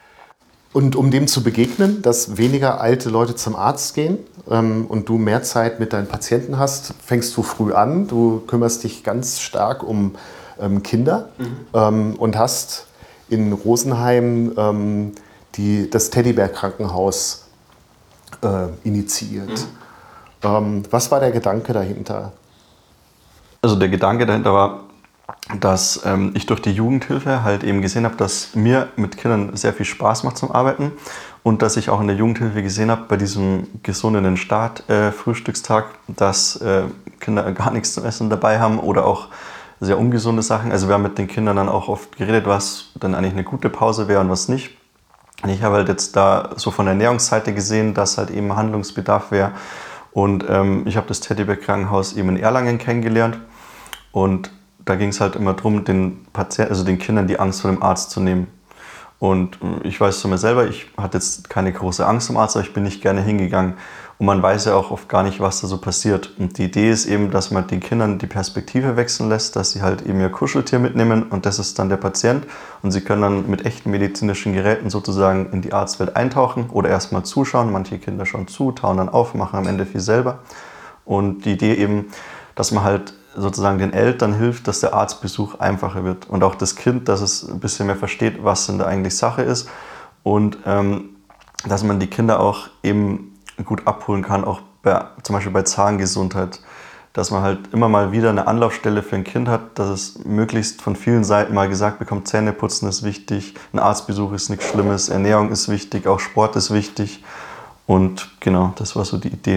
Speaker 1: Und um dem zu begegnen, dass weniger alte Leute zum Arzt gehen ähm, und du mehr Zeit mit deinen Patienten hast, fängst du früh an. Du kümmerst dich ganz stark um ähm, Kinder mhm. ähm, und hast in Rosenheim ähm, die, das Teddybär-Krankenhaus äh, initiiert. Mhm. Ähm, was war der Gedanke dahinter?
Speaker 3: Also der Gedanke dahinter war, dass ähm, ich durch die Jugendhilfe halt eben gesehen habe, dass mir mit Kindern sehr viel Spaß macht zum Arbeiten Und dass ich auch in der Jugendhilfe gesehen habe, bei diesem gesunden Start äh, Frühstückstag, dass äh, Kinder gar nichts zum Essen dabei haben oder auch sehr ungesunde Sachen. Also wir haben mit den Kindern dann auch oft geredet, was dann eigentlich eine gute Pause wäre und was nicht. Und ich habe halt jetzt da so von der Ernährungsseite gesehen, dass halt eben Handlungsbedarf wäre. Und ähm, ich habe das Teddybär-Krankenhaus eben in Erlangen kennengelernt. Und da ging es halt immer darum, den Patienten, also den Kindern die Angst vor dem Arzt zu nehmen. Und ich weiß zu mir selber, ich hatte jetzt keine große Angst vom Arzt, aber ich bin nicht gerne hingegangen. Und man weiß ja auch oft gar nicht, was da so passiert. Und die Idee ist eben, dass man den Kindern die Perspektive wechseln lässt, dass sie halt eben ihr Kuscheltier mitnehmen und das ist dann der Patient. Und sie können dann mit echten medizinischen Geräten sozusagen in die Arztwelt eintauchen oder erstmal zuschauen. Manche Kinder schauen zu, tauen dann auf, machen am Ende viel selber. Und die Idee eben, dass man halt sozusagen den Eltern hilft, dass der Arztbesuch einfacher wird. Und auch das Kind, dass es ein bisschen mehr versteht, was denn da eigentlich Sache ist. Und ähm, dass man die Kinder auch eben gut abholen kann, auch bei, zum Beispiel bei Zahngesundheit. Dass man halt immer mal wieder eine Anlaufstelle für ein Kind hat, dass es möglichst von vielen Seiten mal gesagt bekommt, Zähneputzen ist wichtig, ein Arztbesuch ist nichts Schlimmes, Ernährung ist wichtig, auch Sport ist wichtig. Und genau, das war so die Idee.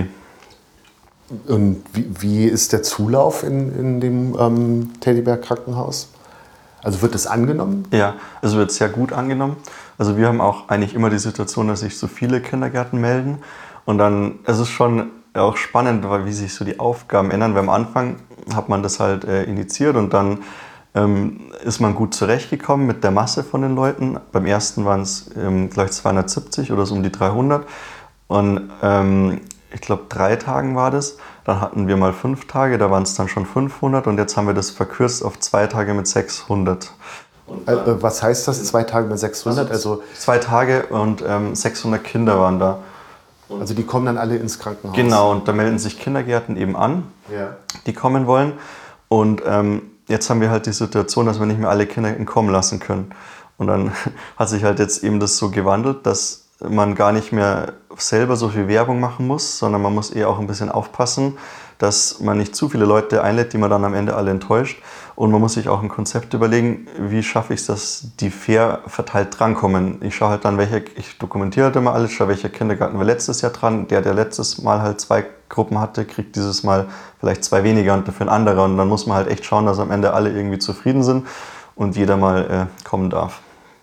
Speaker 1: Und wie, wie ist der Zulauf in, in dem ähm, Teddybär-Krankenhaus? Also wird das angenommen?
Speaker 3: Ja, also wird sehr gut angenommen. Also wir haben auch eigentlich immer die Situation, dass sich so viele Kindergärten melden. Und dann es ist es schon auch spannend, weil wie sich so die Aufgaben ändern. Weil am Anfang hat man das halt äh, initiiert und dann ähm, ist man gut zurechtgekommen mit der Masse von den Leuten. Beim ersten waren es ähm, gleich zweihundertsiebzig oder so um die dreihundert. Und ähm, ich glaube, drei Tagen war das. Dann hatten wir mal fünf Tage, da waren es dann schon fünfhundert und jetzt haben wir das verkürzt auf zwei Tage mit sechshundert.
Speaker 1: Und, äh, was heißt das, zwei Tage mit sechshundert?
Speaker 3: Also,
Speaker 1: also
Speaker 3: zwei Tage und ähm, sechshundert Kinder waren da.
Speaker 1: Also die kommen dann alle ins Krankenhaus?
Speaker 3: Genau, und da melden sich Kindergärten eben an,
Speaker 1: ja.
Speaker 3: die kommen wollen. Und ähm, jetzt haben wir halt die Situation, dass wir nicht mehr alle Kinder kommen lassen können. Und dann hat sich halt jetzt eben das so gewandelt, dass man gar nicht mehr selber so viel Werbung machen muss, sondern man muss eher auch ein bisschen aufpassen, dass man nicht zu viele Leute einlädt, die man dann am Ende alle enttäuscht. Und man muss sich auch ein Konzept überlegen, wie schaffe ich es, dass die fair verteilt drankommen. Ich schaue halt dann, welche, ich dokumentiere halt immer alles, schaue, welcher Kindergarten war letztes Jahr dran. Der, der letztes Mal halt zwei Gruppen hatte, kriegt dieses Mal vielleicht zwei weniger und dafür ein anderer. Und dann muss man halt echt schauen, dass am Ende alle irgendwie zufrieden sind und jeder mal äh, kommen darf.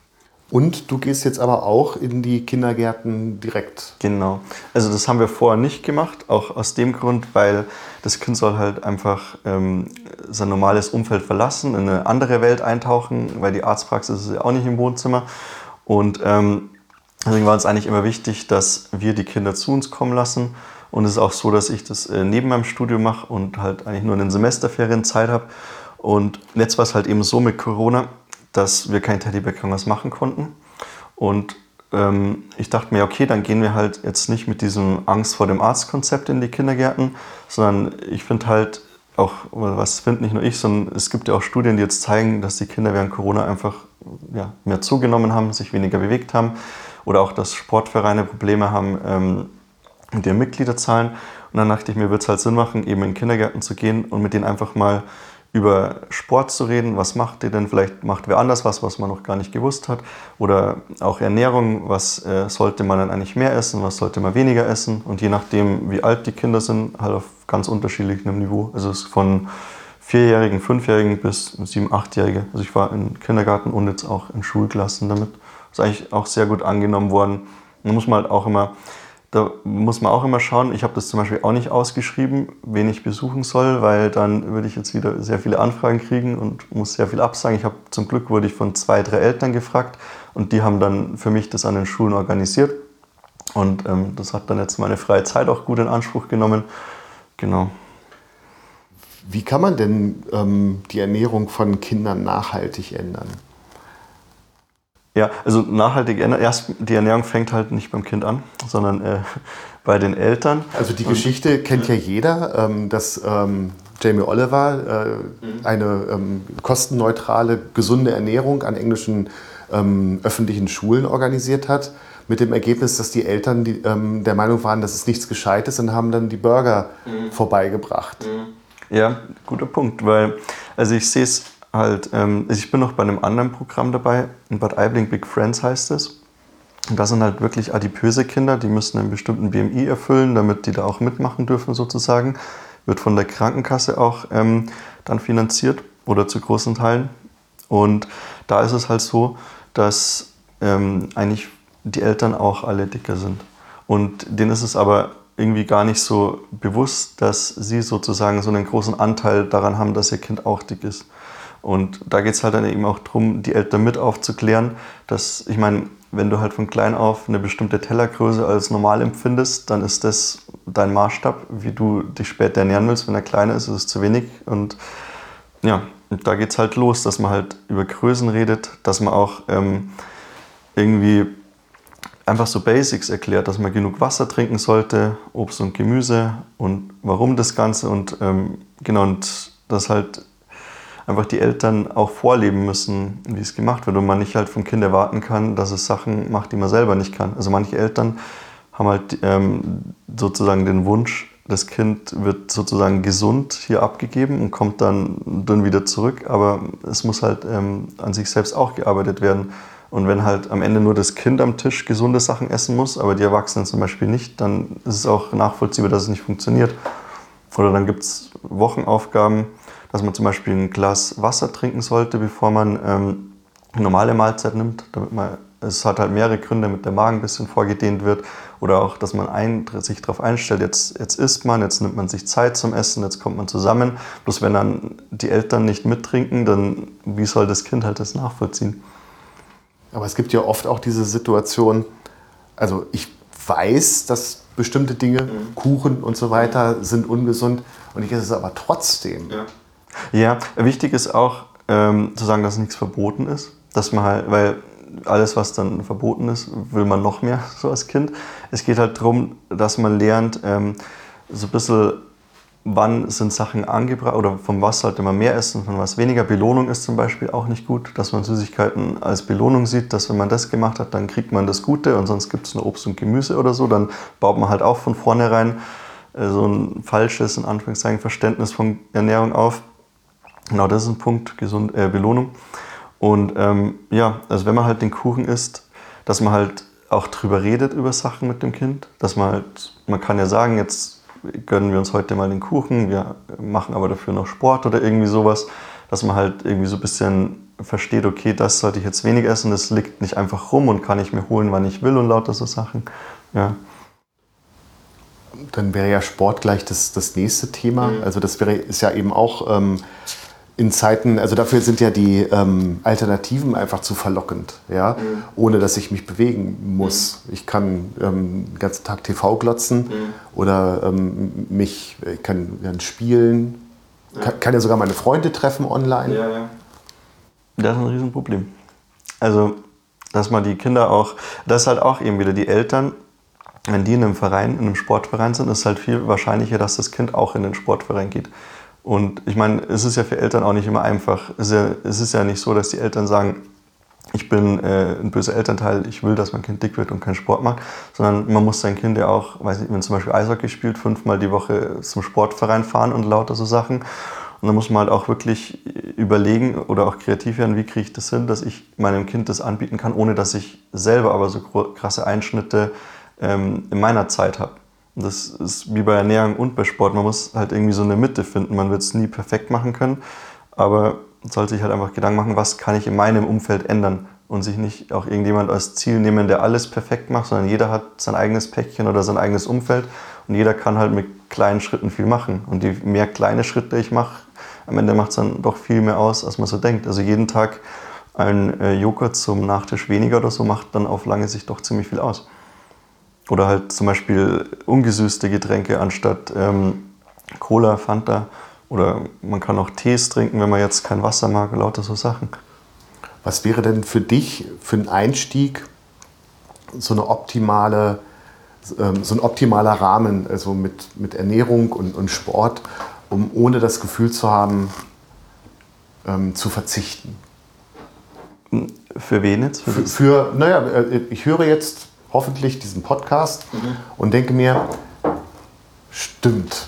Speaker 1: Und du gehst jetzt aber auch in die Kindergärten direkt.
Speaker 3: Genau. Also das haben wir vorher nicht gemacht, auch aus dem Grund, weil das Kind soll halt einfach ähm, sein normales Umfeld verlassen, in eine andere Welt eintauchen, weil die Arztpraxis ist ja auch nicht im Wohnzimmer. Und ähm, deswegen war uns eigentlich immer wichtig, dass wir die Kinder zu uns kommen lassen. Und es ist auch so, dass ich das äh, neben meinem Studium mache und halt eigentlich nur in den Semesterferien Zeit habe. Und jetzt war es halt eben so mit Corona, dass wir kein Teddybär-Krankenhaus machen konnten. Und ähm, ich dachte mir, okay, dann gehen wir halt jetzt nicht mit diesem Angst vor dem Arzt-Konzept in die Kindergärten, sondern ich finde halt auch, was finde nicht nur ich, sondern es gibt ja auch Studien, die jetzt zeigen, dass die Kinder während Corona einfach ja, mehr zugenommen haben, sich weniger bewegt haben oder auch, dass Sportvereine Probleme haben ähm, mit ihren Mitgliederzahlen. Und dann dachte ich mir, wird es halt Sinn machen, eben in den Kindergärten zu gehen und mit denen einfach mal über Sport zu reden, was macht ihr denn? Vielleicht macht wer anders was, was man noch gar nicht gewusst hat. Oder auch Ernährung, was äh, sollte man dann eigentlich mehr essen, was sollte man weniger essen. Und je nachdem, wie alt die Kinder sind, halt auf ganz unterschiedlichem Niveau. Also es ist von Vierjährigen, Fünfjährigen bis Sieben-, Achtjährige. Also ich war im Kindergarten und jetzt auch in Schulklassen damit. Das ist eigentlich auch sehr gut angenommen worden. Da muss man halt auch immer Da muss man auch immer schauen, ich habe das zum Beispiel auch nicht ausgeschrieben, wen ich besuchen soll, weil dann würde ich jetzt wieder sehr viele Anfragen kriegen und muss sehr viel absagen. Ich habe zum Glück wurde ich von zwei, drei Eltern gefragt und die haben dann für mich das an den Schulen organisiert. Und ähm, das hat dann jetzt meine freie Zeit auch gut in Anspruch genommen. Genau.
Speaker 1: Wie kann man denn ähm, die Ernährung von Kindern nachhaltig ändern?
Speaker 3: Ja, also nachhaltig ändern. Erst die Ernährung fängt halt nicht beim Kind an, sondern äh, bei den Eltern.
Speaker 1: Also die Geschichte und, kennt ja jeder, ähm, dass ähm, Jamie Oliver äh, mhm. eine ähm, kostenneutrale, gesunde Ernährung an englischen ähm, öffentlichen Schulen organisiert hat. Mit dem Ergebnis, dass die Eltern die, ähm, der Meinung waren, das ist nichts Gescheites und haben dann die Burger mhm. vorbeigebracht.
Speaker 3: Mhm. Ja, guter Punkt, weil also ich sehe es halt, ähm, ich bin noch bei einem anderen Programm dabei, in Bad Aibling Big Friends heißt es. das sind halt wirklich adipöse Kinder, die müssen einen bestimmten B M I erfüllen, damit die da auch mitmachen dürfen sozusagen. Wird von der Krankenkasse auch ähm, dann finanziert oder zu großen Teilen. Und da ist es halt so, dass ähm, eigentlich die Eltern auch alle dicker sind. Und denen ist es aber irgendwie gar nicht so bewusst, dass sie sozusagen so einen großen Anteil daran haben, dass ihr Kind auch dick ist. Und da geht es halt dann eben auch darum, die Eltern mit aufzuklären, dass, ich meine, wenn du halt von klein auf eine bestimmte Tellergröße als normal empfindest, dann ist das dein Maßstab, wie du dich später ernähren willst. Wenn er kleiner ist, ist es zu wenig. Und ja, und da geht es halt los, dass man halt über Größen redet, dass man auch ähm, irgendwie einfach so Basics erklärt, dass man genug Wasser trinken sollte, Obst und Gemüse und warum das Ganze. Und ähm, genau, und dass halt einfach die Eltern auch vorleben müssen, wie es gemacht wird und man nicht halt vom Kind erwarten kann, dass es Sachen macht, die man selber nicht kann. Also manche Eltern haben halt ähm, sozusagen den Wunsch, das Kind wird sozusagen gesund hier abgegeben und kommt dann dünn wieder zurück, aber es muss halt ähm, an sich selbst auch gearbeitet werden. Und wenn halt am Ende nur das Kind am Tisch gesunde Sachen essen muss, aber die Erwachsenen zum Beispiel nicht, dann ist es auch nachvollziehbar, dass es nicht funktioniert. Oder dann gibt es Wochenaufgaben, dass man zum Beispiel ein Glas Wasser trinken sollte, bevor man ähm, eine normale Mahlzeit nimmt. Damit man, es hat halt mehrere Gründe, damit der Magen ein bisschen vorgedehnt wird. Oder auch, dass man ein, sich darauf einstellt, jetzt, jetzt isst man, jetzt nimmt man sich Zeit zum Essen, jetzt kommt man zusammen. Bloß wenn dann die Eltern nicht mittrinken, dann wie soll das Kind halt das nachvollziehen?
Speaker 1: Aber es gibt ja oft auch diese Situation, also ich weiß, dass bestimmte Dinge, mhm. Kuchen und so weiter, sind ungesund und ich esse es aber trotzdem.
Speaker 3: Ja, ja, wichtig ist auch ähm, zu sagen, dass nichts verboten ist, dass man halt, weil alles, was dann verboten ist, will man noch mehr so als Kind. Es geht halt darum, dass man lernt, ähm, so ein bisschen, wann sind Sachen angebracht oder von was sollte man mehr essen, von was weniger. Belohnung ist zum Beispiel auch nicht gut, dass man Süßigkeiten als Belohnung sieht, dass wenn man das gemacht hat, dann kriegt man das Gute und sonst gibt es nur Obst und Gemüse oder so. Dann baut man halt auch von vornherein äh, so ein falsches, in Anführungszeichen, Verständnis von Ernährung auf. Genau, das ist ein Punkt, gesund, äh, Belohnung. Und ähm, ja, also wenn man halt den Kuchen isst, dass man halt auch drüber redet über Sachen mit dem Kind, dass man halt, man kann ja sagen, jetzt gönnen wir uns heute mal den Kuchen, wir machen aber dafür noch Sport oder irgendwie sowas, dass man halt irgendwie so ein bisschen versteht, okay, das sollte ich jetzt wenig essen, das liegt nicht einfach rum und kann ich mir holen, wann ich will und lauter so Sachen. Ja.
Speaker 1: Dann wäre ja Sport gleich das, das nächste Thema. Mhm. Also das wäre, ist ja eben auch ähm, in Zeiten, also dafür sind ja die ähm, Alternativen einfach zu verlockend, ja? Mhm. Ohne dass ich mich bewegen muss. Mhm. Ich kann ähm, den ganzen Tag T V glotzen, mhm. oder ähm, mich, ich kann, kann spielen, ja. Kann, kann ja sogar meine Freunde treffen online.
Speaker 3: Ja, ja. Das ist ein Riesenproblem. Also, dass man die Kinder auch, das ist halt auch eben wieder die Eltern, wenn die in einem Verein, in einem Sportverein sind, ist es halt viel wahrscheinlicher, dass das Kind auch in den Sportverein geht. Und ich meine, es ist ja für Eltern auch nicht immer einfach. Es ist ja, es ist ja nicht so, dass die Eltern sagen, ich bin äh, ein böser Elternteil, ich will, dass mein Kind dick wird und keinen Sport macht, sondern man muss sein Kind ja auch, weiß nicht, wenn zum Beispiel Eishockey spielt, fünfmal die Woche zum Sportverein fahren und lauter so Sachen. Und dann muss man halt auch wirklich überlegen oder auch kreativ werden, wie kriege ich das hin, dass ich meinem Kind das anbieten kann, ohne dass ich selber aber so krasse Einschnitte ähm, in meiner Zeit habe. Das ist wie bei Ernährung und bei Sport. Man muss halt irgendwie so eine Mitte finden. Man wird es nie perfekt machen können, aber man sollte sich halt einfach Gedanken machen, was kann ich in meinem Umfeld ändern und sich nicht auch irgendjemand als Ziel nehmen, der alles perfekt macht, sondern jeder hat sein eigenes Päckchen oder sein eigenes Umfeld und jeder kann halt mit kleinen Schritten viel machen. Und je mehr kleine Schritte ich mache, am Ende macht es dann doch viel mehr aus, als man so denkt. Also jeden Tag ein äh, Joghurt zum Nachtisch weniger oder so macht dann auf lange Sicht doch ziemlich viel aus. Oder halt zum Beispiel ungesüßte Getränke anstatt ähm, Cola, Fanta. Oder man kann auch Tees trinken, wenn man jetzt kein Wasser mag, lauter so Sachen.
Speaker 1: Was wäre denn für dich, für einen Einstieg, so, eine optimale, ähm, so ein optimaler Rahmen, also mit, mit Ernährung und, und Sport, um ohne das Gefühl zu haben, ähm, zu verzichten?
Speaker 3: Für wen jetzt?
Speaker 1: Für, für, für naja, ich höre jetzt hoffentlich diesen Podcast, mhm. und denke mir, stimmt.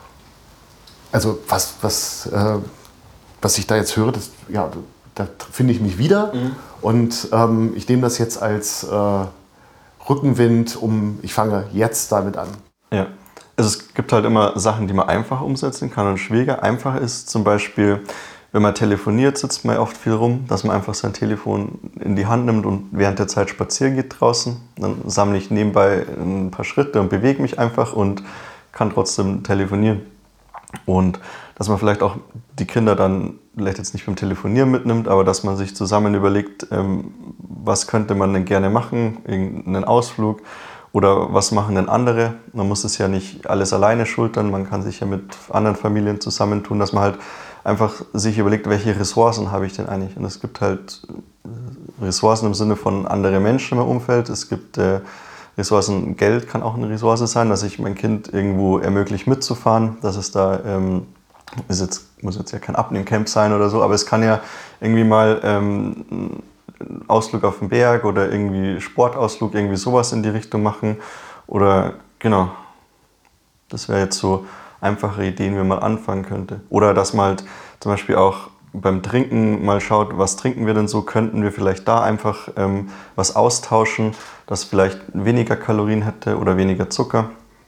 Speaker 1: Also was, was, äh, was ich da jetzt höre, das, ja, da finde ich mich wieder, mhm. und ähm, ich nehme das jetzt als, äh, Rückenwind, um ich fange jetzt damit an?
Speaker 3: Ja, also es gibt halt immer Sachen, die man einfach umsetzen kann und schwieriger. Einfach ist zum Beispiel, wenn man telefoniert, sitzt man oft viel rum, dass man einfach sein Telefon in die Hand nimmt und während der Zeit spazieren geht draußen. Dann sammle ich nebenbei ein paar Schritte und bewege mich einfach und kann trotzdem telefonieren. Und dass man vielleicht auch die Kinder dann vielleicht jetzt nicht beim Telefonieren mitnimmt, aber dass man sich zusammen überlegt, ähm, was könnte man denn gerne machen, irgendeinen Ausflug oder was machen denn andere. Man muss es ja nicht alles alleine schultern, man kann sich ja mit anderen Familien zusammentun, dass man halt einfach sich überlegt, welche Ressourcen habe ich denn eigentlich. Und es gibt halt Ressourcen im Sinne von andere Menschen im Umfeld, es gibt äh, Ressourcen, Geld kann auch eine Ressource sein, dass ich mein Kind irgendwo ermöglicht mitzufahren, dass es da, ähm, ist jetzt, muss jetzt ja kein Abnehmcamp sein oder so, aber es kann ja irgendwie mal ähm, ein Ausflug auf den Berg oder irgendwie Sportausflug, irgendwie sowas in die Richtung machen oder genau, das wäre jetzt so einfache Ideen, wie man anfangen könnte. Oder dass man halt zum Beispiel auch beim Trinken mal schaut, was trinken wir denn so, könnten wir vielleicht da einfach ähm, was austauschen, das vielleicht weniger Kalorien hätte oder weniger Zucker.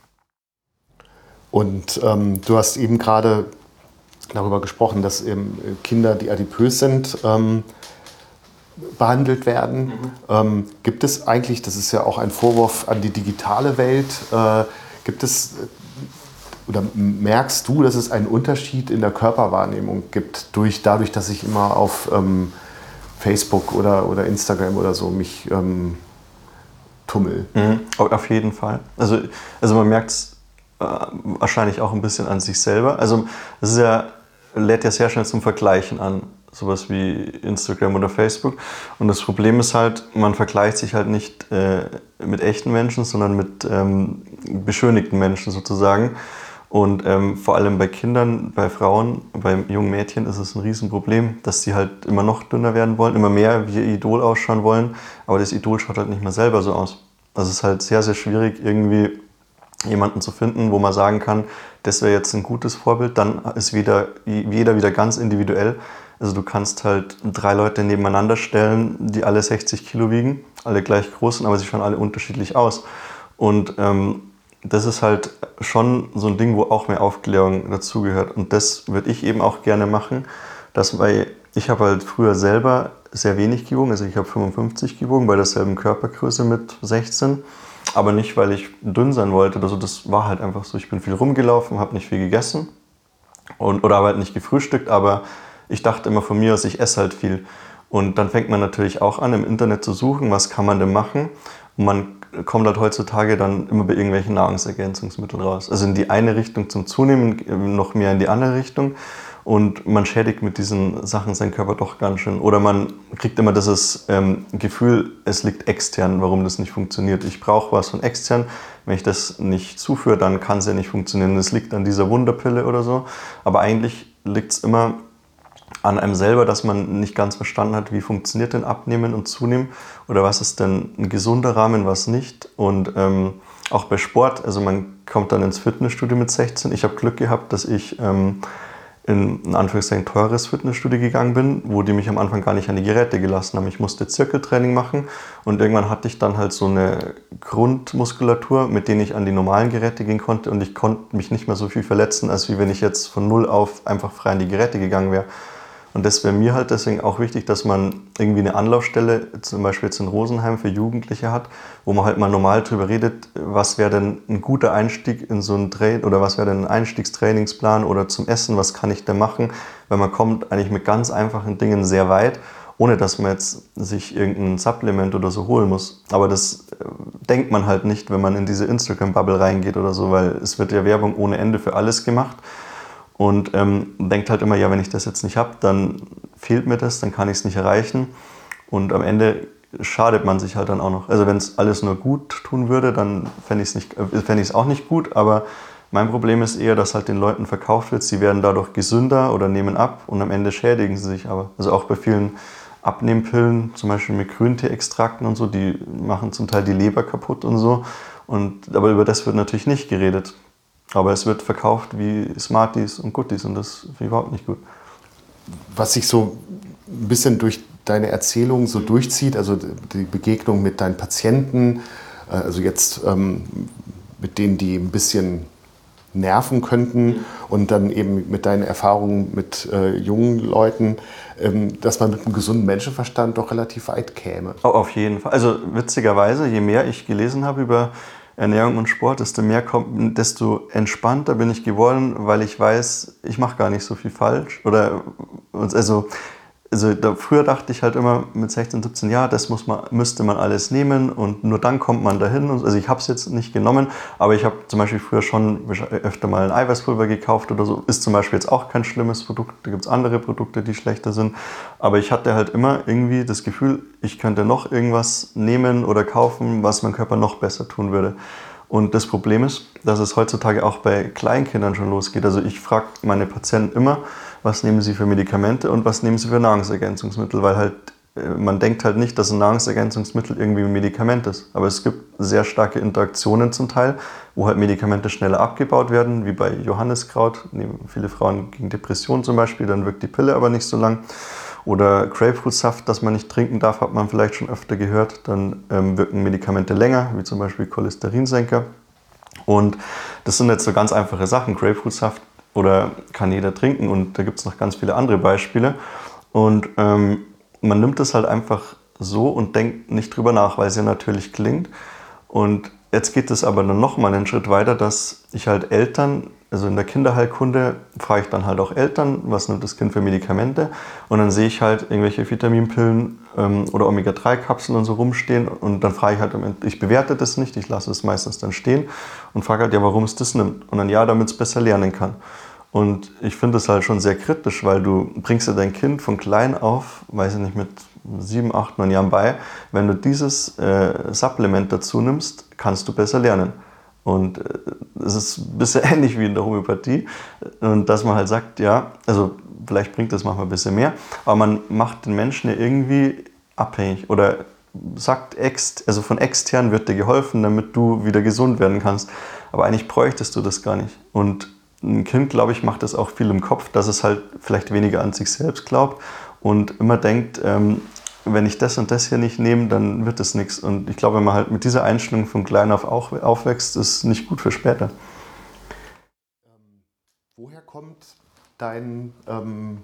Speaker 1: Und ähm, du hast eben gerade darüber gesprochen, dass eben Kinder, die adipös sind, ähm, behandelt werden. Mhm. Ähm, gibt es eigentlich, das ist ja auch ein Vorwurf an die digitale Welt, äh, gibt es oder merkst du, dass es einen Unterschied in der Körperwahrnehmung gibt, durch, dadurch, dass ich immer auf ähm, Facebook oder, oder Instagram oder so mich ähm, tummel?
Speaker 3: Mhm, auf jeden Fall. Also, also man merkt es äh, wahrscheinlich auch ein bisschen an sich selber. Also es ist ja, lädt ja sehr schnell zum Vergleichen an, sowas wie Instagram oder Facebook. Und das Problem ist halt, man vergleicht sich halt nicht äh, mit echten Menschen, sondern mit ähm, beschönigten Menschen sozusagen. Und ähm, vor allem bei Kindern, bei Frauen, bei jungen Mädchen ist es ein Riesenproblem, dass sie halt immer noch dünner werden wollen, immer mehr wie ihr Idol ausschauen wollen, aber das Idol schaut halt nicht mehr selber so aus. Also es ist halt sehr, sehr schwierig, irgendwie jemanden zu finden, wo man sagen kann, das wäre jetzt ein gutes Vorbild, dann ist wieder, jeder wieder ganz individuell. Also du kannst halt drei Leute nebeneinander stellen, die alle sechzig Kilo wiegen, alle gleich groß sind, aber sie schauen alle unterschiedlich aus. Und ähm, das ist halt schon so ein Ding, wo auch mehr Aufklärung dazugehört. Und das würde ich eben auch gerne machen, dass, weil ich habe halt früher selber sehr wenig gewogen, also ich habe fünfundfünfzig gewogen bei derselben Körpergröße mit sechzehn, aber nicht, weil ich dünn sein wollte. Also das war halt einfach so, ich bin viel rumgelaufen, habe nicht viel gegessen und, oder habe halt nicht gefrühstückt, aber ich dachte immer von mir aus, ich esse halt viel. Und dann fängt man natürlich auch an, im Internet zu suchen, was kann man denn machen. Und man kommt halt heutzutage dann immer bei irgendwelchen Nahrungsergänzungsmitteln raus. Also in die eine Richtung zum Zunehmen, noch mehr in die andere Richtung. Und man schädigt mit diesen Sachen seinen Körper doch ganz schön. Oder man kriegt immer dieses ähm, Gefühl, es liegt extern, warum das nicht funktioniert. Ich brauche was von extern. Wenn ich das nicht zuführe, dann kann es ja nicht funktionieren. Es liegt an dieser Wunderpille oder so. Aber eigentlich liegt es immer an einem selber, dass man nicht ganz verstanden hat, wie funktioniert denn Abnehmen und Zunehmen oder was ist denn ein gesunder Rahmen, was nicht. Und ähm, auch bei Sport, also man kommt dann ins Fitnessstudio mit sechzehn. Ich habe Glück gehabt, dass ich ähm, in ein Anführungszeichen teures Fitnessstudio gegangen bin, wo die mich am Anfang gar nicht an die Geräte gelassen haben. Ich musste Zirkeltraining machen und irgendwann hatte ich dann halt so eine Grundmuskulatur, mit denen ich an die normalen Geräte gehen konnte und ich konnte mich nicht mehr so viel verletzen, als wie wenn ich jetzt von null auf einfach frei an die Geräte gegangen wäre. Und das wäre mir halt deswegen auch wichtig, dass man irgendwie eine Anlaufstelle, zum Beispiel jetzt in Rosenheim für Jugendliche hat, wo man halt mal normal drüber redet, was wäre denn ein guter Einstieg in so ein Training oder was wäre denn ein Einstiegstrainingsplan oder zum Essen, was kann ich da machen, weil man kommt eigentlich mit ganz einfachen Dingen sehr weit, ohne dass man jetzt sich irgendein Supplement oder so holen muss. Aber das denkt man halt nicht, wenn man in diese Instagram-Bubble reingeht oder so, weil es wird ja Werbung ohne Ende für alles gemacht. Und ähm, denkt halt immer, ja, wenn ich das jetzt nicht habe, dann fehlt mir das, dann kann ich es nicht erreichen. Und am Ende schadet man sich halt dann auch noch. Also wenn es alles nur gut tun würde, dann fände ich es nicht, äh, fände ich es auch nicht gut. Aber mein Problem ist eher, dass halt den Leuten verkauft wird, sie werden dadurch gesünder oder nehmen ab und am Ende schädigen sie sich aber. Also auch bei vielen Abnehmpillen, zum Beispiel mit Grünteeextrakten und so, die machen zum Teil die Leber kaputt und so. Und, aber über das wird natürlich nicht geredet. Aber es wird verkauft wie Smarties und Goodies und das ist überhaupt nicht gut.
Speaker 1: Was sich so ein bisschen durch deine Erzählung so durchzieht, also die Begegnung mit deinen Patienten, äh, also jetzt ähm, mit denen, die ein bisschen nerven könnten und dann eben mit deinen Erfahrungen mit äh, jungen Leuten, ähm, dass man mit einem gesunden Menschenverstand doch relativ weit käme.
Speaker 3: Oh, auf jeden Fall. Also witzigerweise, je mehr ich gelesen habe über Ernährung und Sport, desto mehr kommt, desto entspannter bin ich geworden, weil ich weiß, ich mache gar nicht so viel falsch. Oder also Also da, früher dachte ich halt immer mit sechzehn, siebzehn Jahren, das muss man, müsste man alles nehmen und nur dann kommt man dahin. Also ich habe es jetzt nicht genommen, aber ich habe zum Beispiel früher schon öfter mal ein Eiweißpulver gekauft oder so. Ist zum Beispiel jetzt auch kein schlimmes Produkt, da gibt es andere Produkte, die schlechter sind. Aber ich hatte halt immer irgendwie das Gefühl, ich könnte noch irgendwas nehmen oder kaufen, was mein Körper noch besser tun würde. Und das Problem ist, dass es heutzutage auch bei Kleinkindern schon losgeht. Also ich frage meine Patienten immer, was nehmen sie für Medikamente und was nehmen sie für Nahrungsergänzungsmittel, weil halt man denkt halt nicht, dass ein Nahrungsergänzungsmittel irgendwie ein Medikament ist. Aber es gibt sehr starke Interaktionen zum Teil, wo halt Medikamente schneller abgebaut werden, wie bei Johanniskraut, nehmen viele Frauen gegen Depressionen zum Beispiel, dann wirkt die Pille aber nicht so lang. Oder Grapefruitsaft, das man nicht trinken darf, hat man vielleicht schon öfter gehört. Dann ähm, wirken Medikamente länger, wie zum Beispiel Cholesterinsenker. Und das sind jetzt so ganz einfache Sachen. Grapefruitsaft oder kann jeder trinken und da gibt es noch ganz viele andere Beispiele. Und ähm, man nimmt es halt einfach so und denkt nicht drüber nach, weil es ja natürlich klingt. Und jetzt geht es aber dann nochmal einen Schritt weiter, dass ich halt Eltern, also in der Kinderheilkunde frage ich dann halt auch Eltern, was nimmt das Kind für Medikamente? Und dann sehe ich halt irgendwelche Vitaminpillen ähm, oder Omega drei Kapseln und so rumstehen. Und dann frage ich halt, ich bewerte das nicht, ich lasse es meistens dann stehen und frage halt, ja, warum es das nimmt. Und dann ja, damit es besser lernen kann. Und ich finde es halt schon sehr kritisch, weil du bringst ja dein Kind von klein auf, weiß ich nicht, mit sieben, acht, neun Jahren bei. Wenn du dieses äh, Supplement dazu nimmst, kannst du besser lernen. Und es äh, ist ein bisschen ähnlich wie in der Homöopathie. Und dass man halt sagt, ja, also vielleicht bringt das manchmal ein bisschen mehr, aber man macht den Menschen ja irgendwie abhängig oder sagt, ext, also von extern wird dir geholfen, damit du wieder gesund werden kannst. Aber eigentlich bräuchtest du das gar nicht. Und ein Kind, glaube ich, macht das auch viel im Kopf, dass es halt vielleicht weniger an sich selbst glaubt und immer denkt, ähm, wenn ich das und das hier nicht nehme, dann wird das nichts. Und ich glaube, wenn man halt mit dieser Einstellung von klein auf aufwächst, ist nicht gut für später.
Speaker 1: Ähm, woher kommt dein, ähm,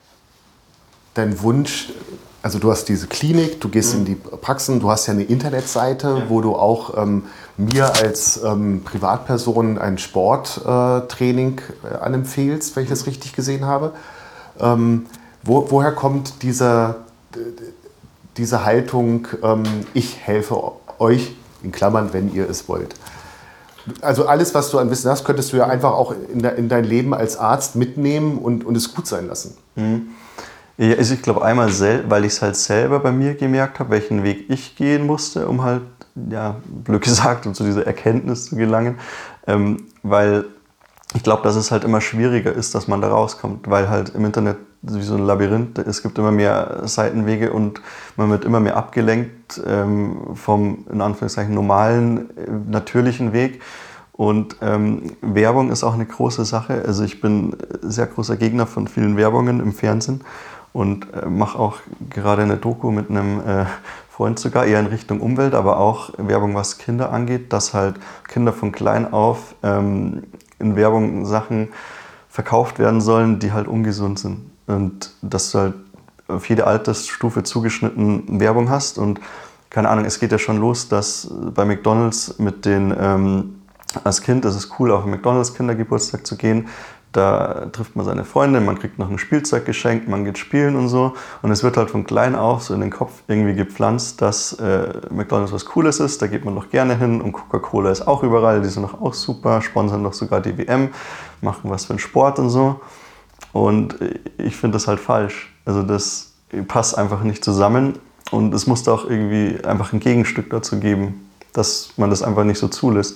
Speaker 1: dein Wunsch? Also du hast diese Klinik, du gehst mhm. in die Praxen, du hast ja eine Internetseite, ja. wo du auch ähm, mir als ähm, Privatperson ein Sporttraining äh, anempfehlst, wenn ich das richtig gesehen habe. Ähm, wo, woher kommt dieser, diese Haltung, ähm, ich helfe euch, in Klammern, wenn ihr es wollt? Also alles, was du an Wissen hast, könntest du ja einfach auch in, de, in dein Leben als Arzt mitnehmen und, und es gut sein lassen.
Speaker 3: Mhm. Ja, also ich glaube einmal, weil ich es halt selber bei mir gemerkt habe, welchen Weg ich gehen musste, um halt, ja, blöd gesagt, um zu dieser Erkenntnis zu gelangen. Ähm, weil ich glaube, dass es halt immer schwieriger ist, dass man da rauskommt, weil halt im Internet wie so ein Labyrinth, es gibt immer mehr Seitenwege und man wird immer mehr abgelenkt ähm, vom, in Anführungszeichen, normalen, äh, natürlichen Weg. Und ähm, Werbung ist auch eine große Sache. Also ich bin sehr großer Gegner von vielen Werbungen im Fernsehen und äh, mache auch gerade eine Doku mit einem äh, Freund sogar, eher in Richtung Umwelt, aber auch Werbung, was Kinder angeht, dass halt Kinder von klein auf ähm, in Werbung Sachen verkauft werden sollen, die halt ungesund sind. Und dass du halt auf jede Altersstufe zugeschnitten Werbung hast. Und keine Ahnung, es geht ja schon los, dass bei McDonald's mit den, ähm, als Kind ist es cool, auf einen McDonald's-Kindergeburtstag zu gehen. Da trifft man seine Freunde, man kriegt noch ein Spielzeug geschenkt, man geht spielen und so. Und es wird halt von klein auf so in den Kopf irgendwie gepflanzt, dass äh, McDonald's was Cooles ist, da geht man doch gerne hin. Und Coca-Cola ist auch überall, die sind doch auch super, sponsern doch sogar die W M, machen was für den Sport und so. Und ich finde das halt falsch. Also das passt einfach nicht zusammen. Und es musste auch irgendwie einfach ein Gegenstück dazu geben, dass man das einfach nicht so zulässt.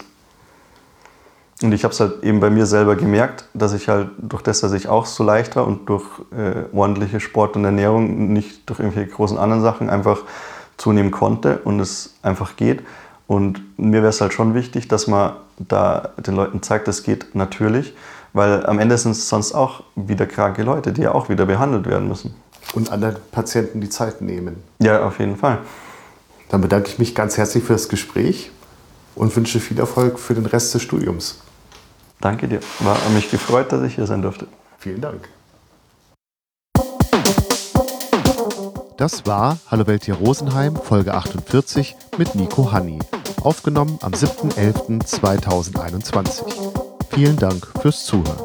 Speaker 3: Und ich habe es halt eben bei mir selber gemerkt, dass ich halt durch das, dass ich auch so leicht war und durch äh, ordentliche Sport und Ernährung, nicht durch irgendwelche großen anderen Sachen, einfach zunehmen konnte und es einfach geht. Und mir wäre es halt schon wichtig, dass man da den Leuten zeigt, das geht natürlich, weil am Ende sind es sonst auch wieder kranke Leute, die ja auch wieder behandelt werden müssen.
Speaker 1: Und anderen Patienten die Zeit nehmen.
Speaker 3: Ja, auf jeden Fall.
Speaker 1: Dann bedanke ich mich ganz herzlich für das Gespräch. und wünsche viel Erfolg für den Rest des Studiums.
Speaker 3: Danke dir. War mich gefreut, dass ich hier sein durfte.
Speaker 1: Vielen Dank. Das war Hallo Welt hier Rosenheim, Folge achtundvierzig mit Nico Hanni. Aufgenommen am siebten elften zweitausendeinundzwanzig. Vielen Dank fürs Zuhören.